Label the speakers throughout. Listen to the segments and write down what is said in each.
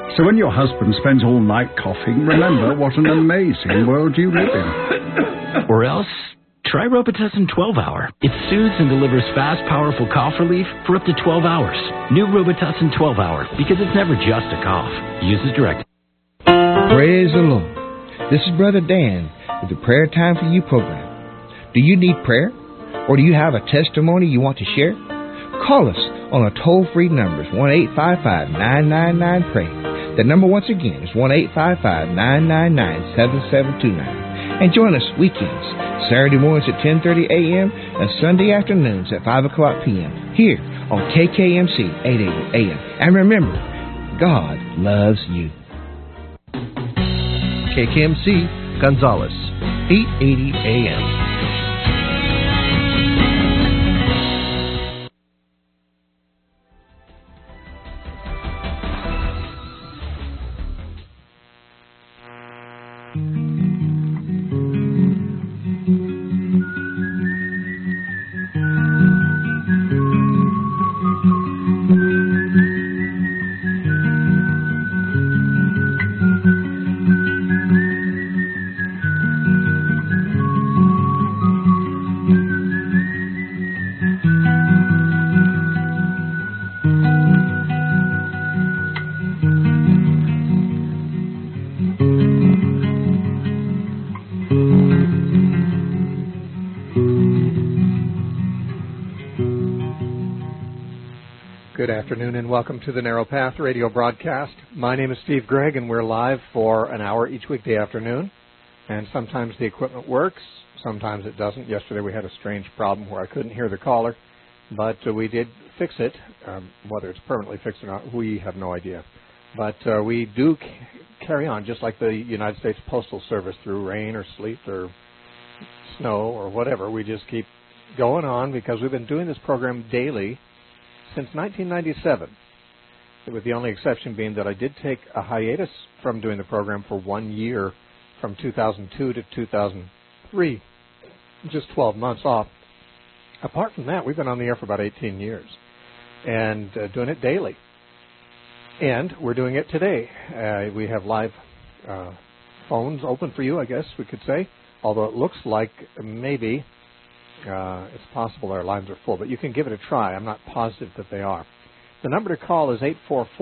Speaker 1: So when your husband spends all night coughing, remember what an amazing world you live in.
Speaker 2: Or else, try Robitussin 12-Hour. It soothes and delivers fast, powerful cough relief for up to 12 hours. New Robitussin 12-Hour, because it's never just a cough. Use as directed.
Speaker 3: Praise the Lord. This is Brother Dan with the Prayer Time for You program. Do you need prayer? Or do you have a testimony you want to share? Call us on a toll-free number. It's 1-855-999-PRAY. The number once again is 1-855-999-7729. And join us weekends, Saturday mornings at 10:30 a.m. and Sunday afternoons at 5 o'clock p.m. here on KKMC 880 a.m. And remember, God loves you.
Speaker 4: KKMC, Gonzales, 880 a.m.
Speaker 5: Good afternoon and welcome to the Narrow Path radio broadcast. My name is Steve Gregg and we're live for an hour each weekday afternoon. And sometimes the equipment works, sometimes it doesn't. Yesterday we had a strange problem where I couldn't hear the caller, but we did fix it. Whether it's permanently fixed or not, we have no idea. But we do carry on just like the United States Postal Service through rain or sleet or snow or whatever. We just keep going on because we've been doing this program daily since 1997, with the only exception being that I did take a hiatus from doing the program for 1 year from 2002 to 2003, just 12 months off. Apart from that, we've been on the air for about 18 years and doing it daily. And we're doing it today. We have live phones open for you, I guess we could say, although it looks like maybe it's possible our lines are full, but you can give it a try. I'm not positive that they are. The number to call is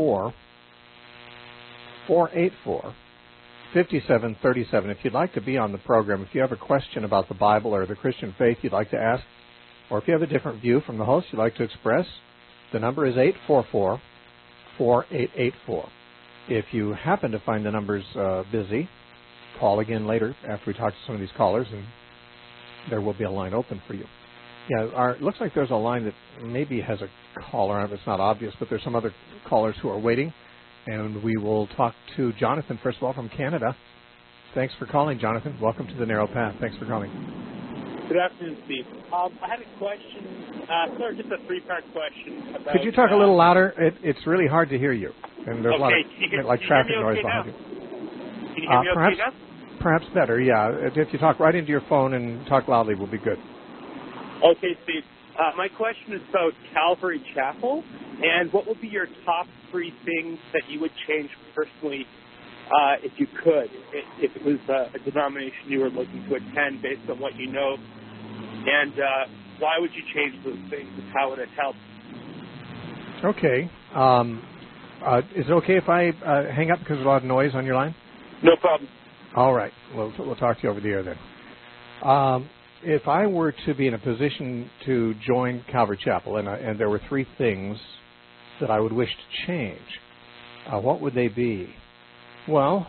Speaker 5: 844-484-5737. If you'd like to be on the program, if you have a question about the Bible or the Christian faith you'd like to ask, or if you have a different view from the host you'd like to express, the number is 844-4884. If you happen to find the numbers busy, call again later after we talk to some of these callers, and there will be a line open for you. Yeah, it looks like there's a line that maybe has a caller on it. It's not obvious, but there's some other callers who are waiting, and we will talk to Jonathan, first of all, from Canada. Thanks for calling, Jonathan. Welcome to the Narrow Path. Thanks for calling.
Speaker 6: Good afternoon, Steve. I had a question, just a three-part question.
Speaker 5: Could you talk a little louder? It's really hard to hear you, and there's a lot of traffic noise behind you.
Speaker 6: Can you hear me okay now?
Speaker 5: Perhaps better, yeah. If you talk right into your phone and talk loudly, we'll be good.
Speaker 6: Okay, Steve. My question is about Calvary Chapel, and what would be your top three things that you would change personally if you could, if it was a denomination you were looking to attend based on what you know, and why would you change those things, and how would it help?
Speaker 5: Okay. Is it okay if I hang up because there's a lot of noise on your line?
Speaker 6: No problem.
Speaker 5: All right. We'll talk to you over the air then. If I were to be in a position to join Calvary Chapel, and there were three things that I would wish to change, what would they be? Well,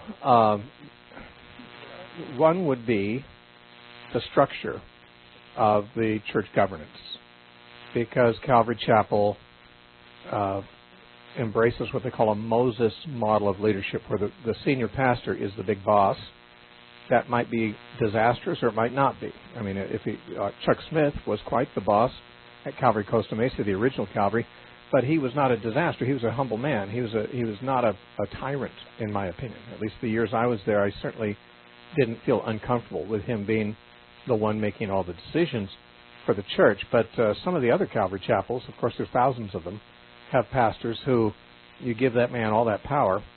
Speaker 5: one would be the structure of the church governance, because Calvary Chapel embraces what they call a Moses model of leadership, where the senior pastor is the big boss. That might be disastrous, or it might not be. I mean, Chuck Smith was quite the boss at Calvary Costa Mesa, the original Calvary, but he was not a disaster. He was a humble man. He was not a tyrant, in my opinion. At least the years I was there, I certainly didn't feel uncomfortable with him being the one making all the decisions for the church. But some of the other Calvary chapels, of course there's thousands of them, have pastors who you give that man all that power,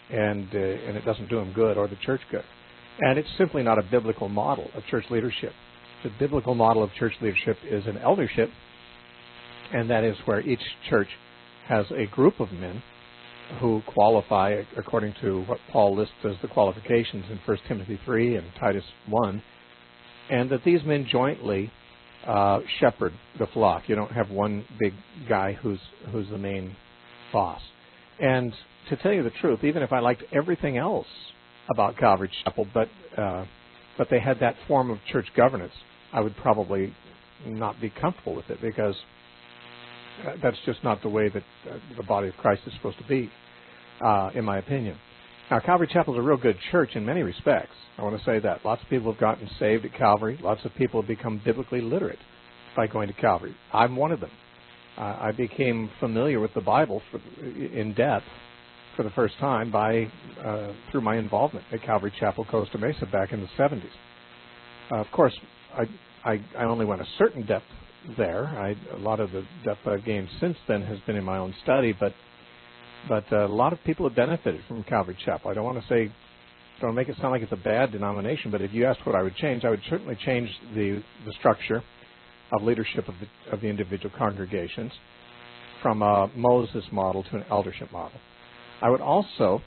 Speaker 5: and it doesn't do them good or the church good. And it's simply not a biblical model of church leadership. The biblical model of church leadership is an eldership, and that is where each church has a group of men who qualify according to what Paul lists as the qualifications in 1 Timothy 3 and Titus 1, and that these men jointly shepherd the flock. You don't have one big guy who's the main boss. And to tell you the truth, even if I liked everything else about Calvary Chapel, but they had that form of church governance, I would probably not be comfortable with it, because that's just not the way that the body of Christ is supposed to be, in my opinion. Now, Calvary Chapel is a real good church in many respects. I want to say that. Lots of people have gotten saved at Calvary. Lots of people have become biblically literate by going to Calvary. I'm one of them. I became familiar with the Bible in depth for the first time through my involvement at Calvary Chapel, Costa Mesa, back in the 70s. Of course, I only went a certain depth there. A lot of the depth I've gained since then has been in my own study, but a lot of people have benefited from Calvary Chapel. I don't want to make it sound like it's a bad denomination, but if you asked what I would change, I would certainly change the structure of leadership of the individual congregations from a Moses model to an eldership model. I would also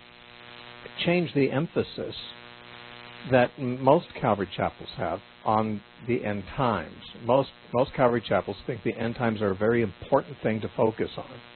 Speaker 5: change the emphasis that most Calvary Chapels have on the end times. Most Calvary Chapels think the end times are a very important thing to focus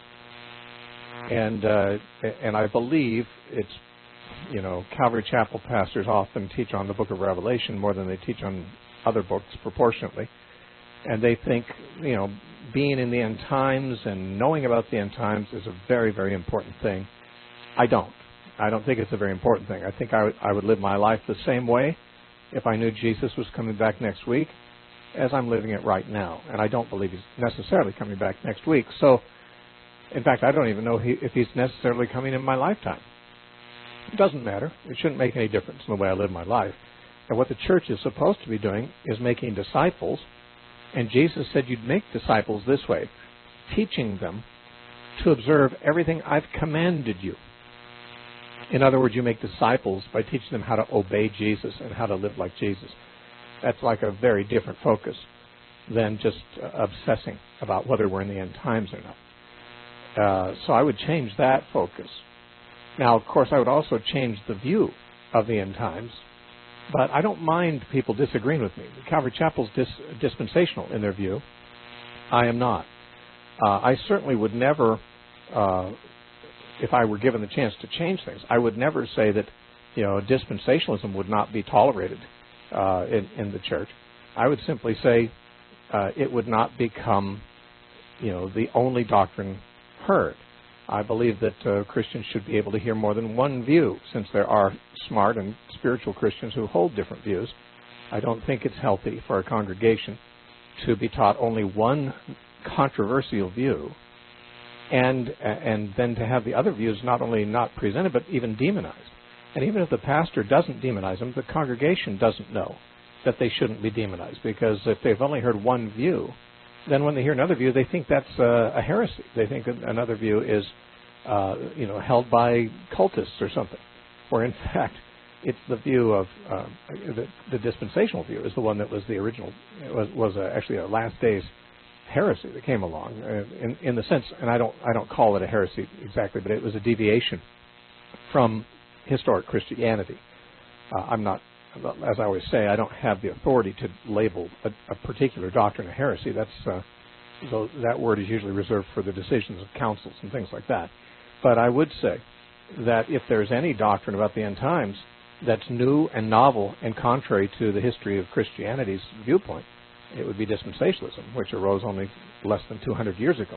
Speaker 5: on. And I believe it's, Calvary Chapel pastors often teach on the book of Revelation more than they teach on other books proportionately. And they think, being in the end times and knowing about the end times is a very, very important thing. I don't think it's a very important thing. I think I would live my life the same way if I knew Jesus was coming back next week as I'm living it right now. And I don't believe he's necessarily coming back next week. So, in fact, I don't even know if he's necessarily coming in my lifetime. It doesn't matter. It shouldn't make any difference in the way I live my life. And what the church is supposed to be doing is making disciples. And Jesus said you'd make disciples this way, teaching them to observe everything I've commanded you. In other words, you make disciples by teaching them how to obey Jesus and how to live like Jesus. That's like a very different focus than just obsessing about whether we're in the end times or not. So I would change that focus. Now, of course, I would also change the view of the end times, but I don't mind people disagreeing with me. Calvary Chapel's dispensational in their view. I am not. I certainly would never, if I were given the chance to change things, I would never say that, dispensationalism would not be tolerated in the church. I would simply say it would not become, the only doctrine heard. I believe that Christians should be able to hear more than one view, since there are smart and spiritual Christians who hold different views. I don't think it's healthy for a congregation to be taught only one controversial view, and then to have the other views not only not presented, but even demonized. And even if the pastor doesn't demonize them, the congregation doesn't know that they shouldn't be demonized, because if they've only heard one view, then when they hear another view, they think that's a heresy. They think another view is, held by cultists or something. Where in fact, it's the view of the dispensational view is the one that was the original. It was actually a last days heresy that came along in the sense, and I don't call it a heresy exactly, but it was a deviation from historic Christianity. I'm not. As I always say, I don't have the authority to label a particular doctrine a heresy. That word is usually reserved for the decisions of councils and things like that. But I would say that if there's any doctrine about the end times that's new and novel and contrary to the history of Christianity's viewpoint, it would be dispensationalism, which arose only less than 200 years ago.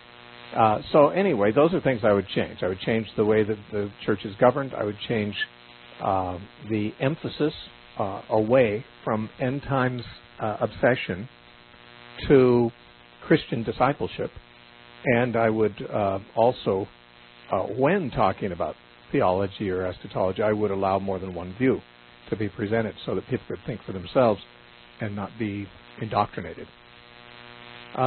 Speaker 5: So anyway, those are things I would change. I would change the way that the church is governed. I would change the emphasis away from end times obsession to Christian discipleship. And I would also, when talking about theology or eschatology, I would allow more than one view to be presented so that people could think for themselves and not be indoctrinated.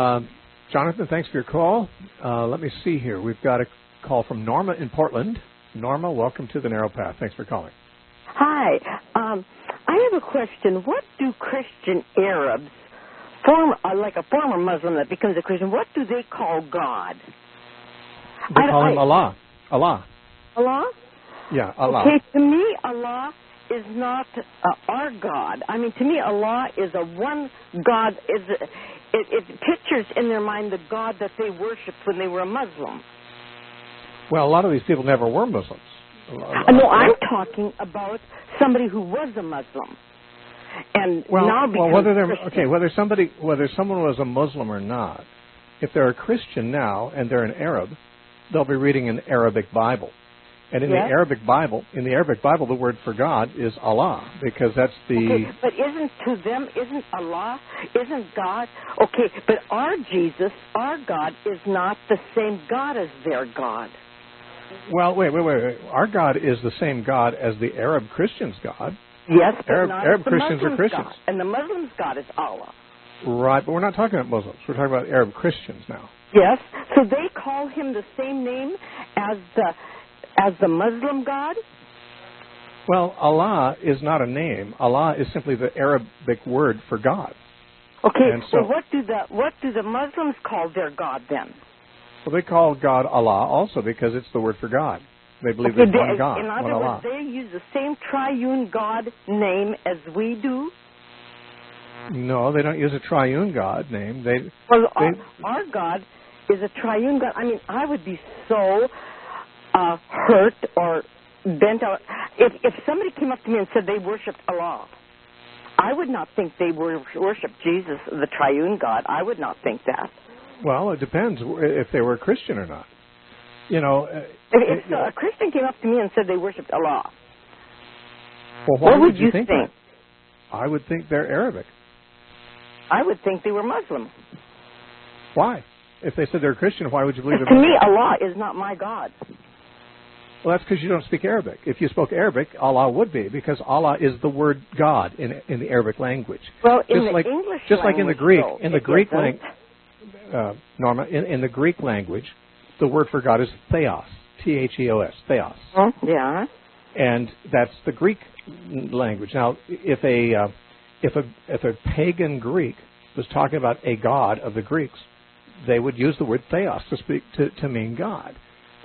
Speaker 5: Jonathan, thanks for your call. Let me see here. We've got a call from Norma in Portland. Norma, welcome to the Narrow Path. Thanks for calling.
Speaker 7: Hi. I have a question. What do Christian Arabs, like a former Muslim that becomes a Christian, what do they call God?
Speaker 5: They call him Allah. Allah.
Speaker 7: Allah?
Speaker 5: Yeah, Allah.
Speaker 7: Okay, to me, Allah is not our God. I mean, to me, Allah is a one God. It pictures in their mind the God that they worshipped when they were a Muslim.
Speaker 5: Well, a lot of these people never were Muslims.
Speaker 7: No, I'm talking about somebody who was a Muslim, and now becomes
Speaker 5: whether someone was a Muslim or not, if they're a Christian now and they're an Arab, they'll be reading an Arabic Bible, and in the Arabic Bible, the word for God is Allah, because that's the.
Speaker 7: Okay, but isn't Allah, isn't God? Okay, but our Jesus, our God, is not the same God as their God.
Speaker 5: Well, wait. Our God is the same God as the Arab Christians' God.
Speaker 7: Yes, but not
Speaker 5: Arab
Speaker 7: the
Speaker 5: Christians
Speaker 7: Muslims'
Speaker 5: are Christians.
Speaker 7: God. And the Muslims' God is Allah.
Speaker 5: Right, but we're not talking about Muslims. We're talking about Arab Christians now.
Speaker 7: Yes, so they call him the same name as the Muslim God?
Speaker 5: Well, Allah is not a name. Allah is simply the Arabic word for God.
Speaker 7: Okay,
Speaker 5: so
Speaker 7: what do the Muslims call their God then?
Speaker 5: Well, they call God Allah also because it's the word for God. They believe there's one God,
Speaker 7: in
Speaker 5: one
Speaker 7: other
Speaker 5: Allah.
Speaker 7: words, they use the same triune God name as we do?
Speaker 5: No, they don't use a triune God name.
Speaker 7: Our God is a triune God. I mean, I would be so hurt or bent out. If somebody came up to me and said they worshipped Allah, I would not think they worship Jesus, the triune God. I would not think that.
Speaker 5: Well, it depends if they were a Christian or not. You know,
Speaker 7: if a Christian came up to me and said they worshipped Allah,
Speaker 5: well, why
Speaker 7: what would you
Speaker 5: think that? I would think they're Arabic.
Speaker 7: I would think they were Muslim.
Speaker 5: Why? If they said they're a Christian, why would you believe they're
Speaker 7: Muslim? To me,
Speaker 5: Muslim?
Speaker 7: Allah is not my God.
Speaker 5: Well, that's because you don't speak Arabic. If you spoke Arabic, Allah would be, because Allah is the word God in the Arabic language.
Speaker 7: Well, in the English
Speaker 5: just like in the Greek, Norma, in the Greek language, the word for God is theos, Theos, theos.
Speaker 7: Oh, yeah.
Speaker 5: And that's the Greek language. Now, if a pagan Greek was talking about a god of the Greeks, they would use the word theos to mean God.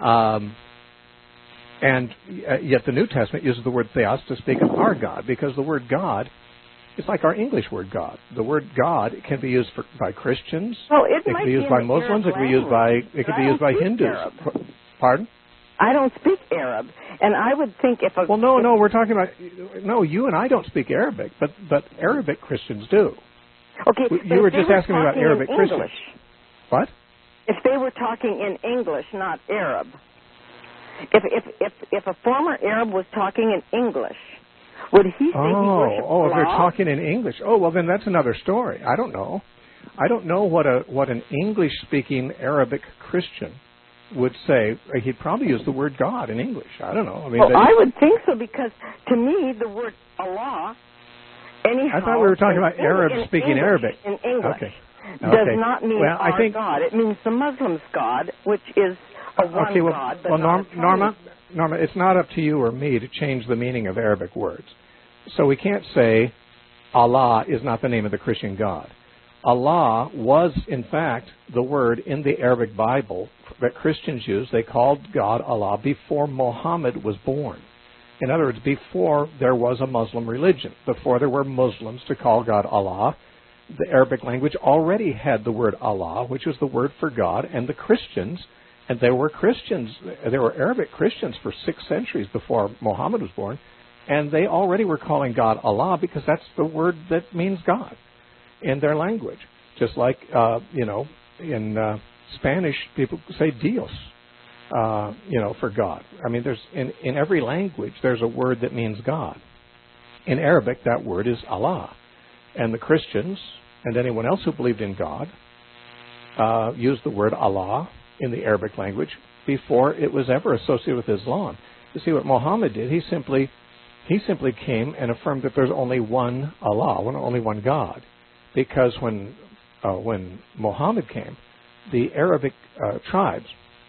Speaker 5: And yet the New Testament uses the word theos to speak of our God, because the word God is like our English word God. The word God can be used by Christians.
Speaker 7: Well,
Speaker 5: it can be used by Muslims. It can be used by Hindus.
Speaker 7: Arab.
Speaker 5: Pardon?
Speaker 7: I don't speak Arab, and I would think if a...
Speaker 5: Well, no, we're talking about... No, you and I don't speak Arabic, but Arabic Christians do.
Speaker 7: Okay,
Speaker 5: you were just asking me about Arabic Christians.
Speaker 7: English,
Speaker 5: what?
Speaker 7: If they were talking in English, not Arab. If a former Arab was talking in English, would he think he worshipped Allah?
Speaker 5: If they're talking in English. Oh, well, then that's another story. I don't know. I don't know what an English-speaking Arabic Christian would say. He'd probably use the word God in English. I don't know. I mean,
Speaker 7: I would think so, because to me the word Allah, anyhow,
Speaker 5: I thought we were talking about Arabs speaking Arabic.
Speaker 7: In English,
Speaker 5: okay.
Speaker 7: Does not mean our God. It means the Muslims' God, which is a one God. But
Speaker 5: Norma, it's not up to you or me to change the meaning of Arabic words. So we can't say Allah is not the name of the Christian God. Allah was, in fact, the word in the Arabic Bible that Christians use. They called God Allah before Muhammad was born. In other words, before there was a Muslim religion, before there were Muslims to call God Allah, the Arabic language already had the word Allah, which was the word for God, and the Christians, and there were Arabic Christians for 6 centuries before Muhammad was born, and they already were calling God Allah because that's the word that means God in their language. Just like, in Spanish, people say Dios, for God. I mean, there's in every language, there's a word that means God. In Arabic, that word is Allah. And the Christians and anyone else who believed in God used the word Allah in the Arabic language before it was ever associated with Islam. You see, what Muhammad did, he simply came and affirmed that there's only one Allah, only one God. Because when Muhammad came, the Arabic tribes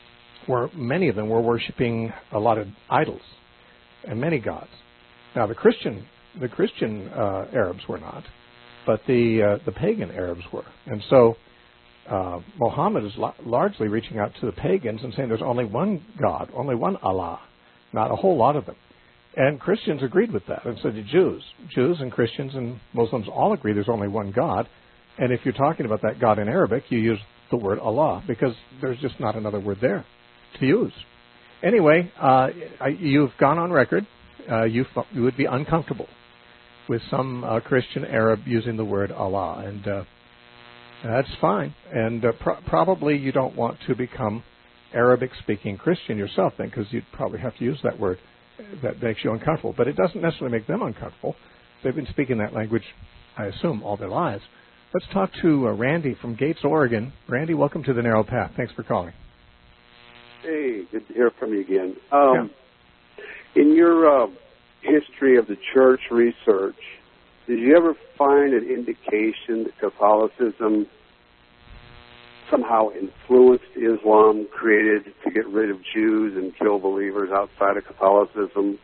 Speaker 5: many of them were worshiping a lot of idols and many gods. Now the Christian Arabs were not, but the pagan Arabs were, and so Muhammad is largely reaching out to the pagans and saying there's only one God, only one Allah, not a whole lot of them. And Christians agreed with that, and so did Jews. Jews and Christians and Muslims all agree there's only one God, and if you're talking about that God in Arabic, you use the word Allah, because there's just not another word there to use. Anyway, you've gone on record. You would be uncomfortable with some Christian Arab using the word Allah, and that's fine. And probably you don't want to become Arabic-speaking Christian yourself, then, because you'd probably have to use that word. That makes you uncomfortable. But it doesn't necessarily make them uncomfortable. They've been speaking that language, I assume, all their lives. Let's talk to Randy from Gates, Oregon. Randy, welcome to the Narrow Path. Thanks for calling.
Speaker 8: Hey, good to hear from you again. In your history of the church research, did you ever find an indication that Catholicism somehow influenced Islam, created to get rid of Jews and kill believers outside of Catholicism?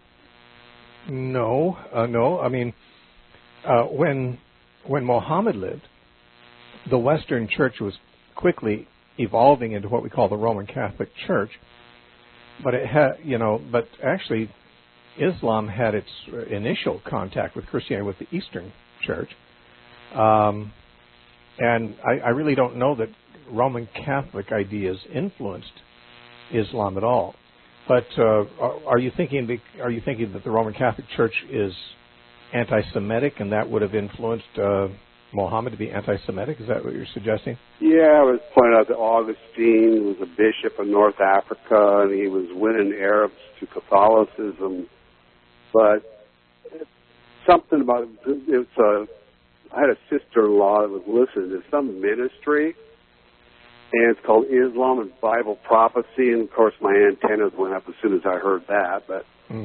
Speaker 5: No. I mean, when Muhammad lived, the Western Church was quickly evolving into what we call the Roman Catholic Church, but it had, but actually, Islam had its initial contact with Christianity with the Eastern Church. And I really don't know that Roman Catholic ideas influenced Islam at all. But are you thinking that the Roman Catholic Church is anti-Semitic, and that would have influenced Muhammad to be anti-Semitic? Is that what you're suggesting?
Speaker 8: Yeah, I was pointing out that Augustine was a bishop in North Africa, and he was winning Arabs to Catholicism. But something about I had a sister-in-law that was listening to some ministry, and it's called Islam and Bible Prophecy, and of course my antennas went up as soon as I heard that. But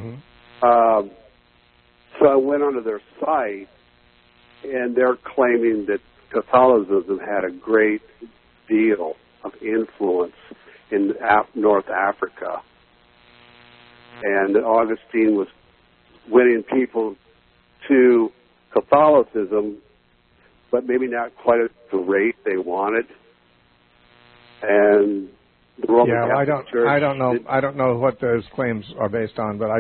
Speaker 8: so I went onto their site, and they're claiming that Catholicism had a great deal of influence in North Africa, and that Augustine was winning people to Catholicism, but maybe not quite at the rate they wanted. And the Roman Catholic Church,
Speaker 5: I don't know what those claims are based on, but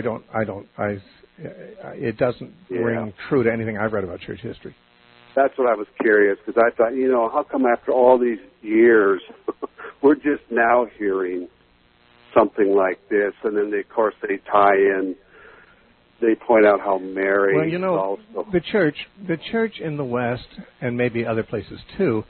Speaker 5: it doesn't ring true to anything I've read about church history.
Speaker 8: That's what I was curious, because I thought, how come after all these years we're just now hearing something like this? And then of course they tie in. They point out how Mary.
Speaker 5: Well, the church in the West, and maybe other places too,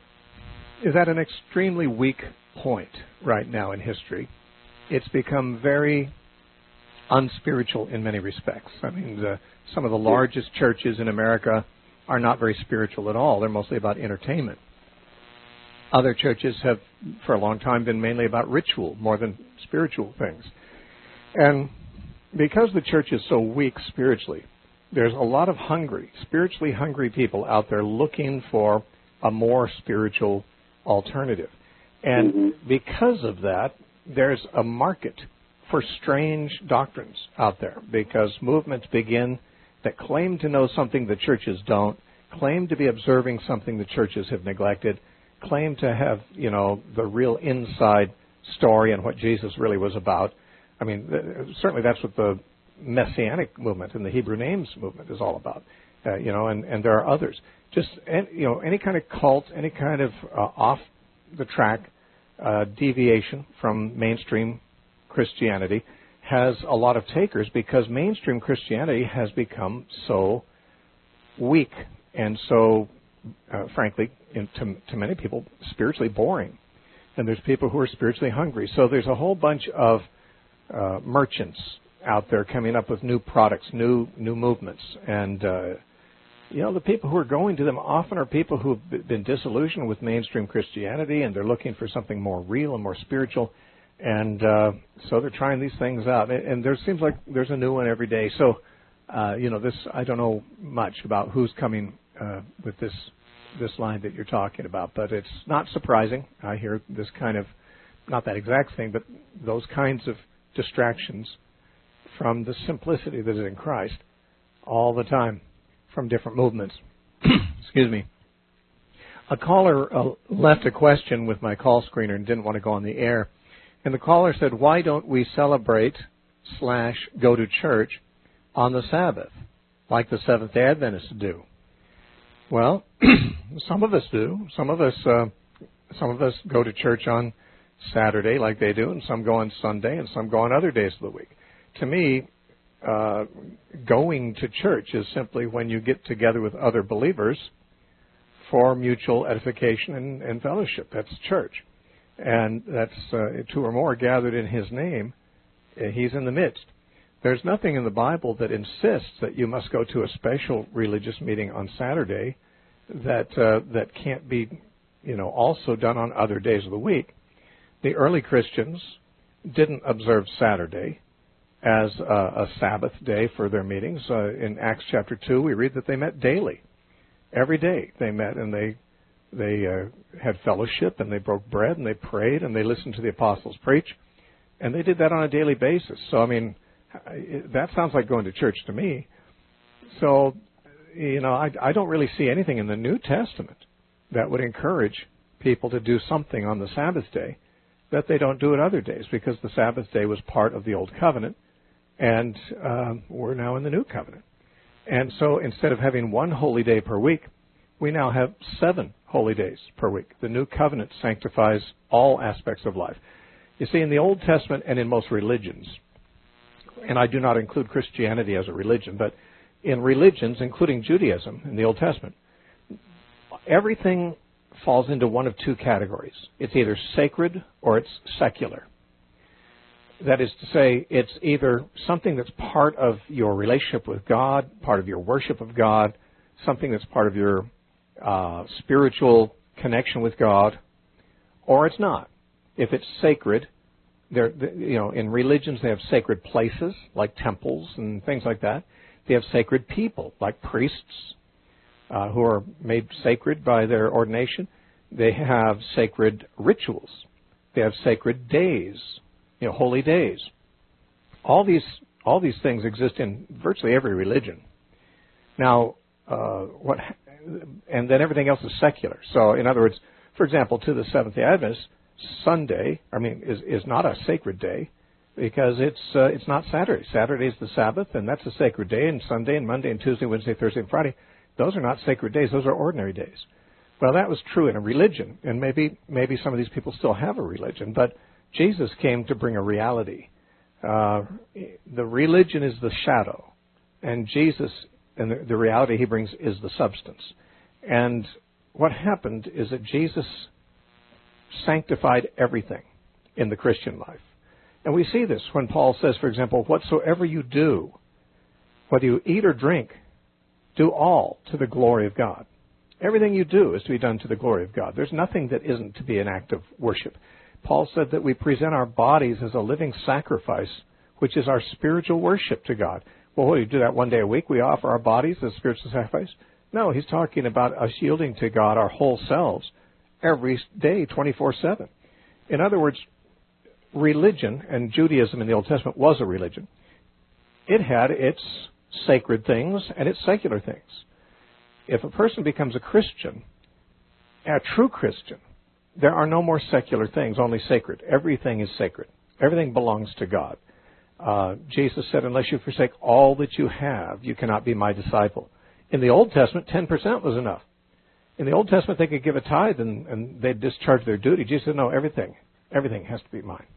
Speaker 5: is at an extremely weak point right now in history. It's become very unspiritual in many respects. I mean, some of the largest churches in America are not very spiritual at all. They're mostly about entertainment. Other churches have, for a long time, been mainly about ritual more than spiritual things. And because the church is so weak spiritually, there's a lot of spiritually hungry people out there looking for a more spiritual alternative. And because of that, there's a market for strange doctrines out there, because movements begin that claim to know something the churches don't, claim to be observing something the churches have neglected, claim to have, the real inside story and what Jesus really was about. I mean, certainly that's what the Messianic movement and the Hebrew names movement is all about, and there are others. Just, any kind of cult, any kind of off-the-track deviation from mainstream Christianity has a lot of takers, because mainstream Christianity has become so weak and so, frankly, to many people, spiritually boring. And there's people who are spiritually hungry. So there's a whole bunch of merchants out there coming up with new products, new movements. And, the people who are going to them often are people who have been disillusioned with mainstream Christianity, and they're looking for something more real and more spiritual. And so they're trying these things out. And there seems like there's a new one every day. So, this, I don't know much about who's coming with this line that you're talking about, but it's not surprising. I hear this kind of not that exact thing, but those kinds of distractions from the simplicity that is in Christ all the time from different movements. Excuse me. A caller left a question with my call screener and didn't want to go on the air. And the caller said, why don't we celebrate / go to church on the Sabbath, like the Seventh-day Adventists do? Well, some of us do. Some of us go to church on Saturday like they do, and some go on Sunday, and some go on other days of the week. To me, going to church is simply when you get together with other believers for mutual edification and fellowship. That's church. And that's 2 or more gathered in His name. He's in the midst. There's nothing in the Bible that insists that you must go to a special religious meeting on Saturday that can't be, also done on other days of the week. The early Christians didn't observe Saturday as a Sabbath day for their meetings. In Acts chapter 2, we read that they met daily. Every day they met, and they had fellowship, and they broke bread, and they prayed, and they listened to the apostles preach, and they did that on a daily basis. So, that sounds like going to church to me. So, I don't really see anything in the New Testament that would encourage people to do something on the Sabbath day that they don't do at other days, because the Sabbath day was part of the Old Covenant, and we're now in the New Covenant. And so instead of having 1 holy day per week, we now have 7 holy days per week. The New Covenant sanctifies all aspects of life. You see, in the Old Testament and in most religions, and I do not include Christianity as a religion, but in religions, including Judaism in the Old Testament, everything falls into one of 2 categories. It's either sacred or it's secular. That is to say, it's either something that's part of your relationship with God, part of your worship of God, something that's part of your spiritual connection with God, or it's not. If it's sacred, in religions they have sacred places like temples and things like that. They have sacred people like priests who are made sacred by their ordination. They have sacred rituals. They have sacred days, holy days. All these things exist in virtually every religion. Now, and then everything else is secular. So, in other words, for example, to the Seventh-day Adventists, Sunday, is not a sacred day because it's not Saturday. Saturday is the Sabbath, and that's a sacred day. And Sunday and Monday and Tuesday, Wednesday, Thursday, and Friday, those are not sacred days. Those are ordinary days. Well, that was true in a religion, and maybe some of these people still have a religion, but Jesus came to bring a reality. The religion is the shadow, and Jesus, and the reality He brings is the substance. And what happened is that Jesus sanctified everything in the Christian life. And we see this when Paul says, for example, whatsoever you do, whether you eat or drink, do all to the glory of God. Everything you do is to be done to the glory of God. There's nothing that isn't to be an act of worship. Paul said that we present our bodies as a living sacrifice, which is our spiritual worship to God. Well, what do you do that one day a week? We offer our bodies as spiritual sacrifice? No, he's talking about us yielding to God our whole selves every day, 24/7. In other words, religion, and Judaism in the Old Testament was a religion. It had its sacred things and its secular things. If a person becomes a Christian, a true Christian, there are no more secular things, only sacred. Everything is sacred. Everything belongs to God. Jesus said, unless you forsake all that you have, you cannot be my disciple. In the Old Testament, 10% was enough. In the Old Testament, they could give a tithe and they'd discharge their duty. Jesus said, no, everything has to be mine.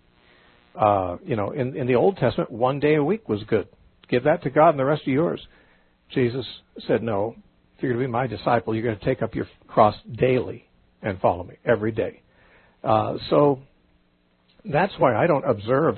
Speaker 5: In the Old Testament, 1 day a week was good. Give that to God and the rest are yours. Jesus said, no, if you're going to be my disciple, you're going to take up your cross daily and follow me every day. So that's why I don't observe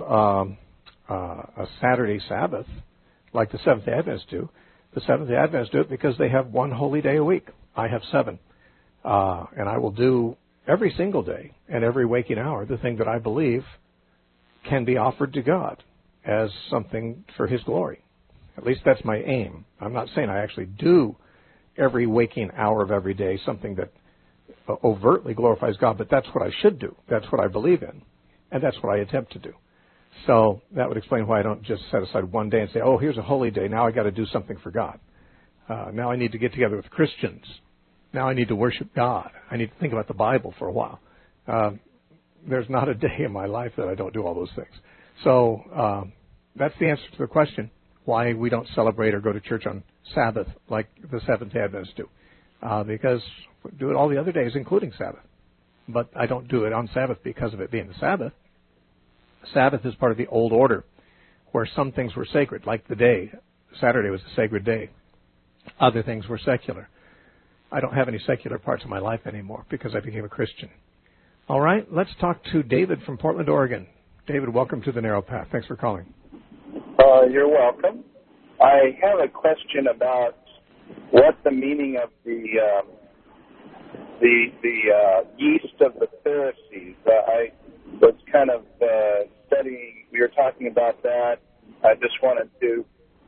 Speaker 5: a Saturday Sabbath like the Seventh-day Adventists do. The Seventh-day Adventists do it because they have 1 holy day a week. I have 7. And I will do every single day and every waking hour the thing that I believe can be offered to God as something for His glory. At least that's my aim. I'm not saying I actually do every waking hour of every day something that overtly glorifies God, but that's what I should do. That's what I believe in. And that's what I attempt to do. So that would explain why I don't just set aside one day and say, oh, here's a holy day. Now I got to do something for God. Now I need to get together with Christians. Now I need to worship God. I need to think about the Bible for a while. There's not a day in my life that I don't do all those things. So that's the answer to the question, why we don't celebrate or go to church on Sabbath like the Seventh-day Adventists do. Because we do it all the other days, including Sabbath. But I don't do it on Sabbath because of it being the Sabbath. Sabbath is part of the old order, where some things were sacred, like the day. Saturday was a sacred day. Other things were secular. I don't have any secular parts of my life anymore because I became a Christian. All right, let's talk to David from Portland, Oregon. David, welcome to the Narrow Path. Thanks for calling.
Speaker 9: You're welcome. I have a question about what the meaning of the yeast of the Pharisees. I was kind of studying. We were talking about that. I just wanted to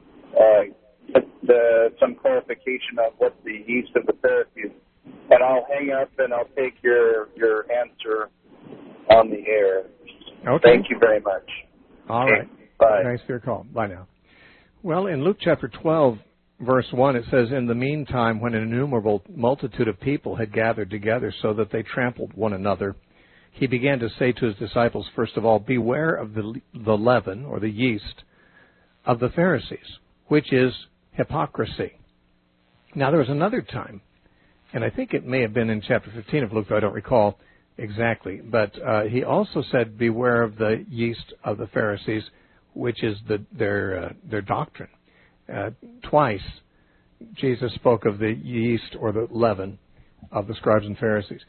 Speaker 9: get some clarification on what the yeast of the Pharisees. And I'll hang up and I'll take your answer on the air.
Speaker 5: Okay.
Speaker 9: Thank you very much.
Speaker 5: All right.
Speaker 9: Bye.
Speaker 5: Thanks for your call. Bye now. Well, in Luke chapter 12, verse 1, it says, in the meantime, when an innumerable multitude of people had gathered together so that they trampled one another, he began to say to his disciples, first of all, beware of the leaven, or the yeast, of the Pharisees, which is hypocrisy. Now, there was another time, and I think it may have been in chapter 15 of Luke, though I don't recall exactly, but he also said, beware of the yeast of the Pharisees, which is their doctrine. Twice, Jesus spoke of the yeast or the leaven of the scribes and Pharisees.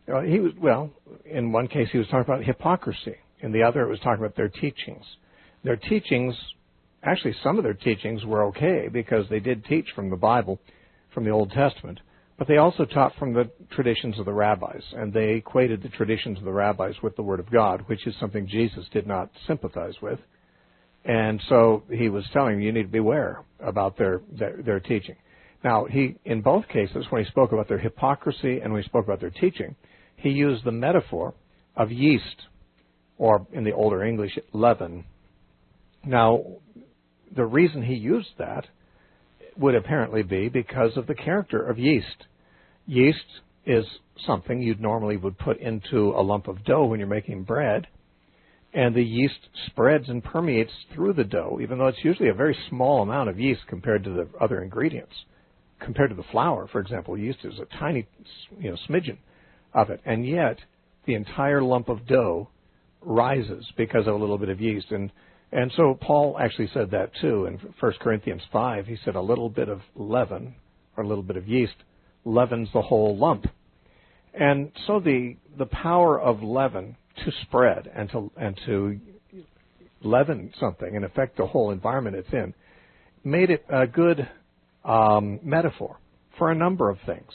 Speaker 5: In one case he was talking about hypocrisy. In the other it was talking about their teachings. Their teachings, actually some of their teachings were okay because they did teach from the Bible, from the Old Testament, but they also taught from the traditions of the rabbis, and they equated the traditions of the rabbis with the Word of God, which is something Jesus did not sympathize with. And so he was telling them, you need to beware about their teaching. Now, in both cases, when he spoke about their hypocrisy and when he spoke about their teaching, he used the metaphor of yeast, or in the older English, leaven. Now, the reason he used that would apparently be because of the character of yeast. Yeast is something you normally would put into a lump of dough when you're making bread, and the yeast spreads and permeates through the dough, even though it's usually a very small amount of yeast compared to the other ingredients. Compared to the flour, for example, yeast is a tiny, smidgen of it, and yet the entire lump of dough rises because of a little bit of yeast. And so Paul actually said that too in 1 Corinthians 5. He said a little bit of leaven, or a little bit of yeast, leavens the whole lump. And so the power of leaven to spread and to leaven something and affect the whole environment it's in made it a good metaphor for a number of things.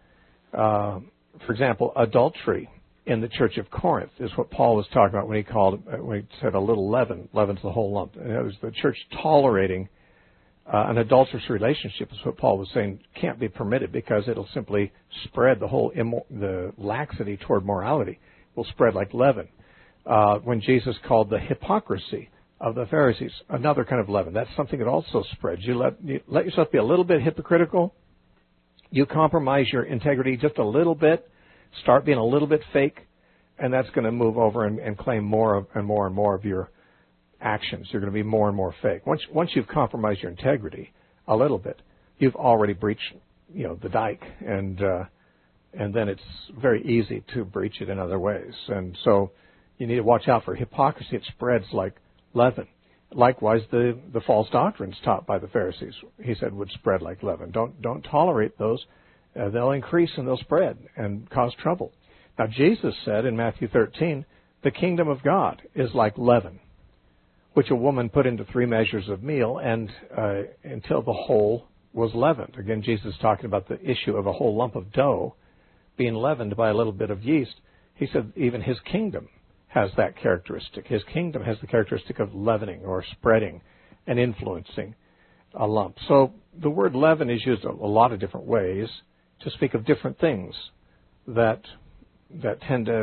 Speaker 5: For example, adultery in the church of Corinth is what Paul was talking about when he said a little leaven leavens the whole lump. And it was the church tolerating an adulterous relationship is what Paul was saying can't be permitted because it'll simply spread the laxity toward morality will spread like leaven. When Jesus called the hypocrisy of the Pharisees another kind of leaven, that's something that also spreads. You let yourself be a little bit hypocritical. You compromise your integrity just a little bit, start being a little bit fake, and that's going to move over and claim more and more of your actions. You're going to be more and more fake. Once you've compromised your integrity a little bit, you've already breached the dike, and then it's very easy to breach it in other ways. And so you need to watch out for hypocrisy. It spreads like leaven. Likewise, the false doctrines taught by the Pharisees, he said, would spread like leaven. Don't tolerate those. They'll increase and they'll spread and cause trouble. Now, Jesus said in Matthew 13, the kingdom of God is like leaven, which a woman put into 3 measures of meal and until the whole was leavened. Again, Jesus is talking about the issue of a whole lump of dough being leavened by a little bit of yeast. He said even his kingdom has that characteristic. His kingdom has the characteristic of leavening or spreading and influencing a lump. So the word leaven is used a lot of different ways to speak of different things that tend to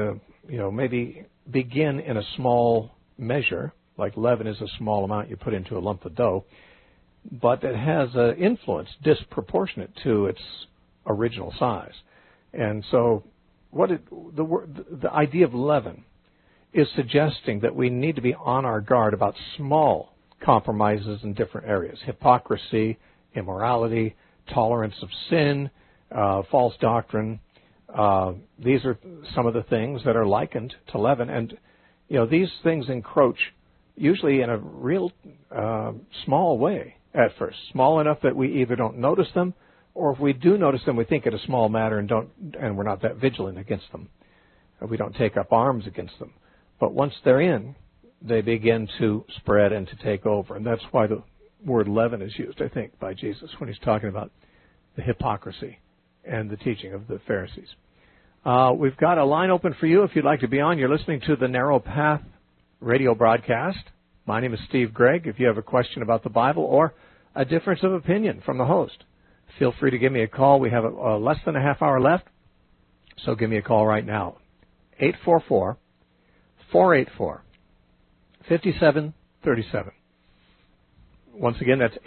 Speaker 5: maybe begin in a small measure, like leaven is a small amount you put into a lump of dough, but it has an influence disproportionate to its original size. And so the idea of leaven is suggesting that we need to be on our guard about small compromises in different areas: hypocrisy, immorality, tolerance of sin, false doctrine. These are some of the things that are likened to leaven. And, these things encroach usually in a real small way at first, small enough that we either don't notice them, or if we do notice them, we think it a small matter and we're not that vigilant against them. We don't take up arms against them. But once they're in, they begin to spread and to take over. And that's why the word leaven is used, I think, by Jesus when he's talking about the hypocrisy and the teaching of the Pharisees. We've got a line open for you if you'd like to be on. You're listening to the Narrow Path radio broadcast. My name is Steve Gregg. If you have a question about the Bible or a difference of opinion from the host, feel free to give me a call. We have less than a half hour left, so give me a call right now. 844-484-5737. Once again, that's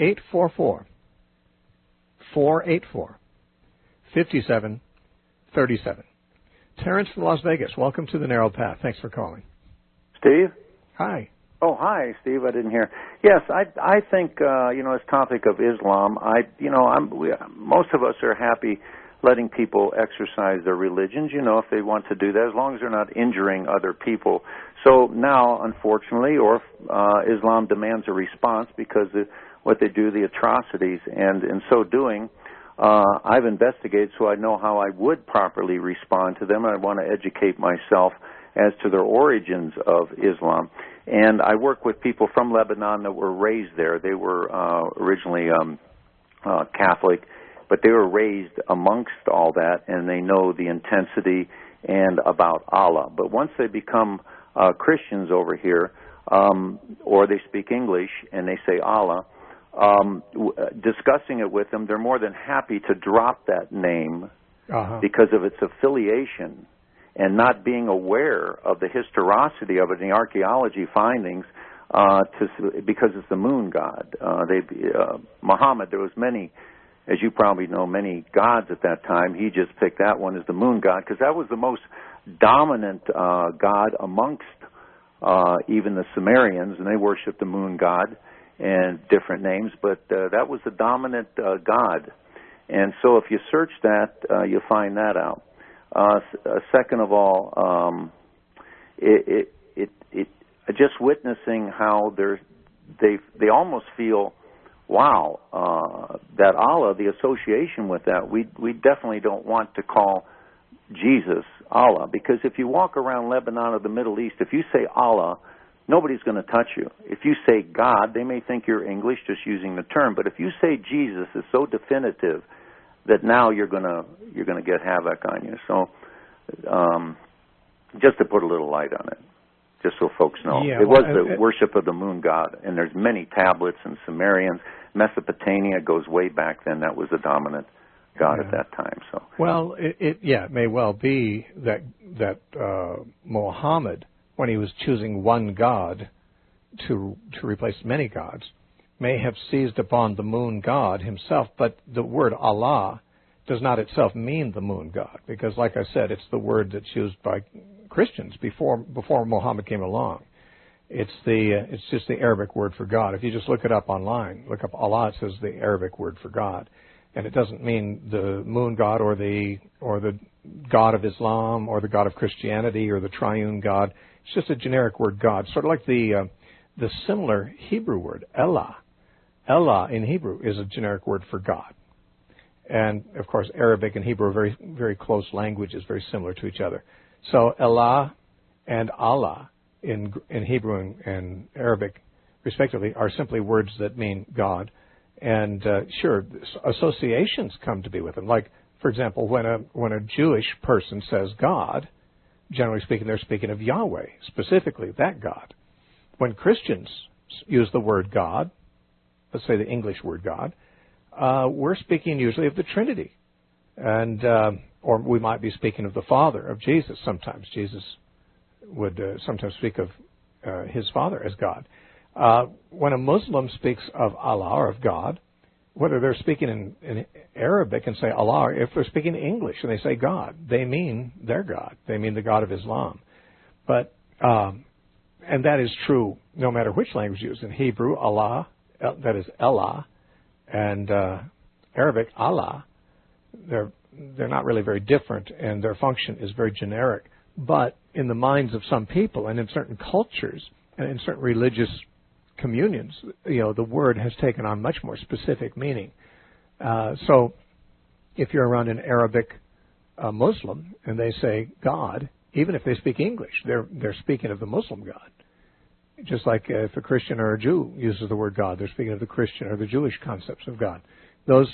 Speaker 5: 844-484-5737. Terrence from Las Vegas, welcome to the Narrow Path. Thanks for calling.
Speaker 10: Steve?
Speaker 5: Hi.
Speaker 10: Oh, hi, Steve. I didn't hear. Yes, I think this topic of Islam. Most of us are happy letting people exercise their religions. If they want to do that, as long as they're not injuring other people. So now, unfortunately, Islam demands a response because of what they do, the atrocities, and in so doing, I've investigated so I know how I would properly respond to them. I want to educate myself as to their origins of Islam. And I work with people from Lebanon that were raised there. They were originally Catholic, but they were raised amongst all that, and they know the intensity and about Allah. But once they become Christians over here, or they speak English and they say Allah, discussing it with them, they're more than happy to drop that name because of its affiliation and not being aware of the historicity of it and the archaeology findings, because it's the moon god. Muhammad, there was many, as you probably know, many gods at that time. He just picked that one as the moon god because that was the most dominant god amongst even the Sumerians, and they worshiped the moon god and different names, but that was the dominant god. And so if you search that, you'll find that out. Second of all, just witnessing how they almost feel, wow, that Allah, the association with that, we definitely don't want to call Jesus Allah, because if you walk around Lebanon or the Middle East, if you say Allah, nobody's going to touch you. If you say God, they may think you're English just using the term, but if you say Jesus, it's so definitive that now you're going to get havoc on you. So just to put a little light on it, just so folks know. It was the worship of the moon god, and there's many tablets in Sumerians. Mesopotamia goes way back then. That was the dominant god at that time. So
Speaker 5: well, it may well be that Muhammad, when he was choosing one god to replace many gods, may have seized upon the moon god himself, but the word Allah does not itself mean the moon god, because, like I said, it's the word that's used by Christians before Muhammad came along. It's just the Arabic word for God. If you just look it up online, look up Allah, it says the Arabic word for God, and it doesn't mean the moon god or the God of Islam or the God of Christianity or the triune God. It's just a generic word God, sort of like the similar Hebrew word Elah. Elah in Hebrew is a generic word for God. And, of course, Arabic and Hebrew are very, very close languages, very similar to each other. So Elah and Allah in Hebrew and Arabic, respectively, are simply words that mean God. And, sure, associations come to be with them. Like, for example, when a Jewish person says God, generally speaking, they're speaking of Yahweh, specifically that God. When Christians use the word God, let's say the English word God, we're speaking usually of the Trinity. And or we might be speaking of the Father, of Jesus sometimes. Jesus sometimes speak of his father as God. When a Muslim speaks of Allah or of God, whether they're speaking in Arabic and say Allah, or if they're speaking English and they say God, they mean their God. They mean the God of Islam. But and that is true no matter which language used. In Hebrew, Allah, that is Allah, and Arabic, Allah, they're not really very different, and their function is very generic. But in the minds of some people and in certain cultures and in certain religious communions, the word has taken on much more specific meaning. So if you're around an Arabic Muslim and they say God, even if they speak English, they're speaking of the Muslim God. Just like if a Christian or a Jew uses the word God, they're speaking of the Christian or the Jewish concepts of God. Those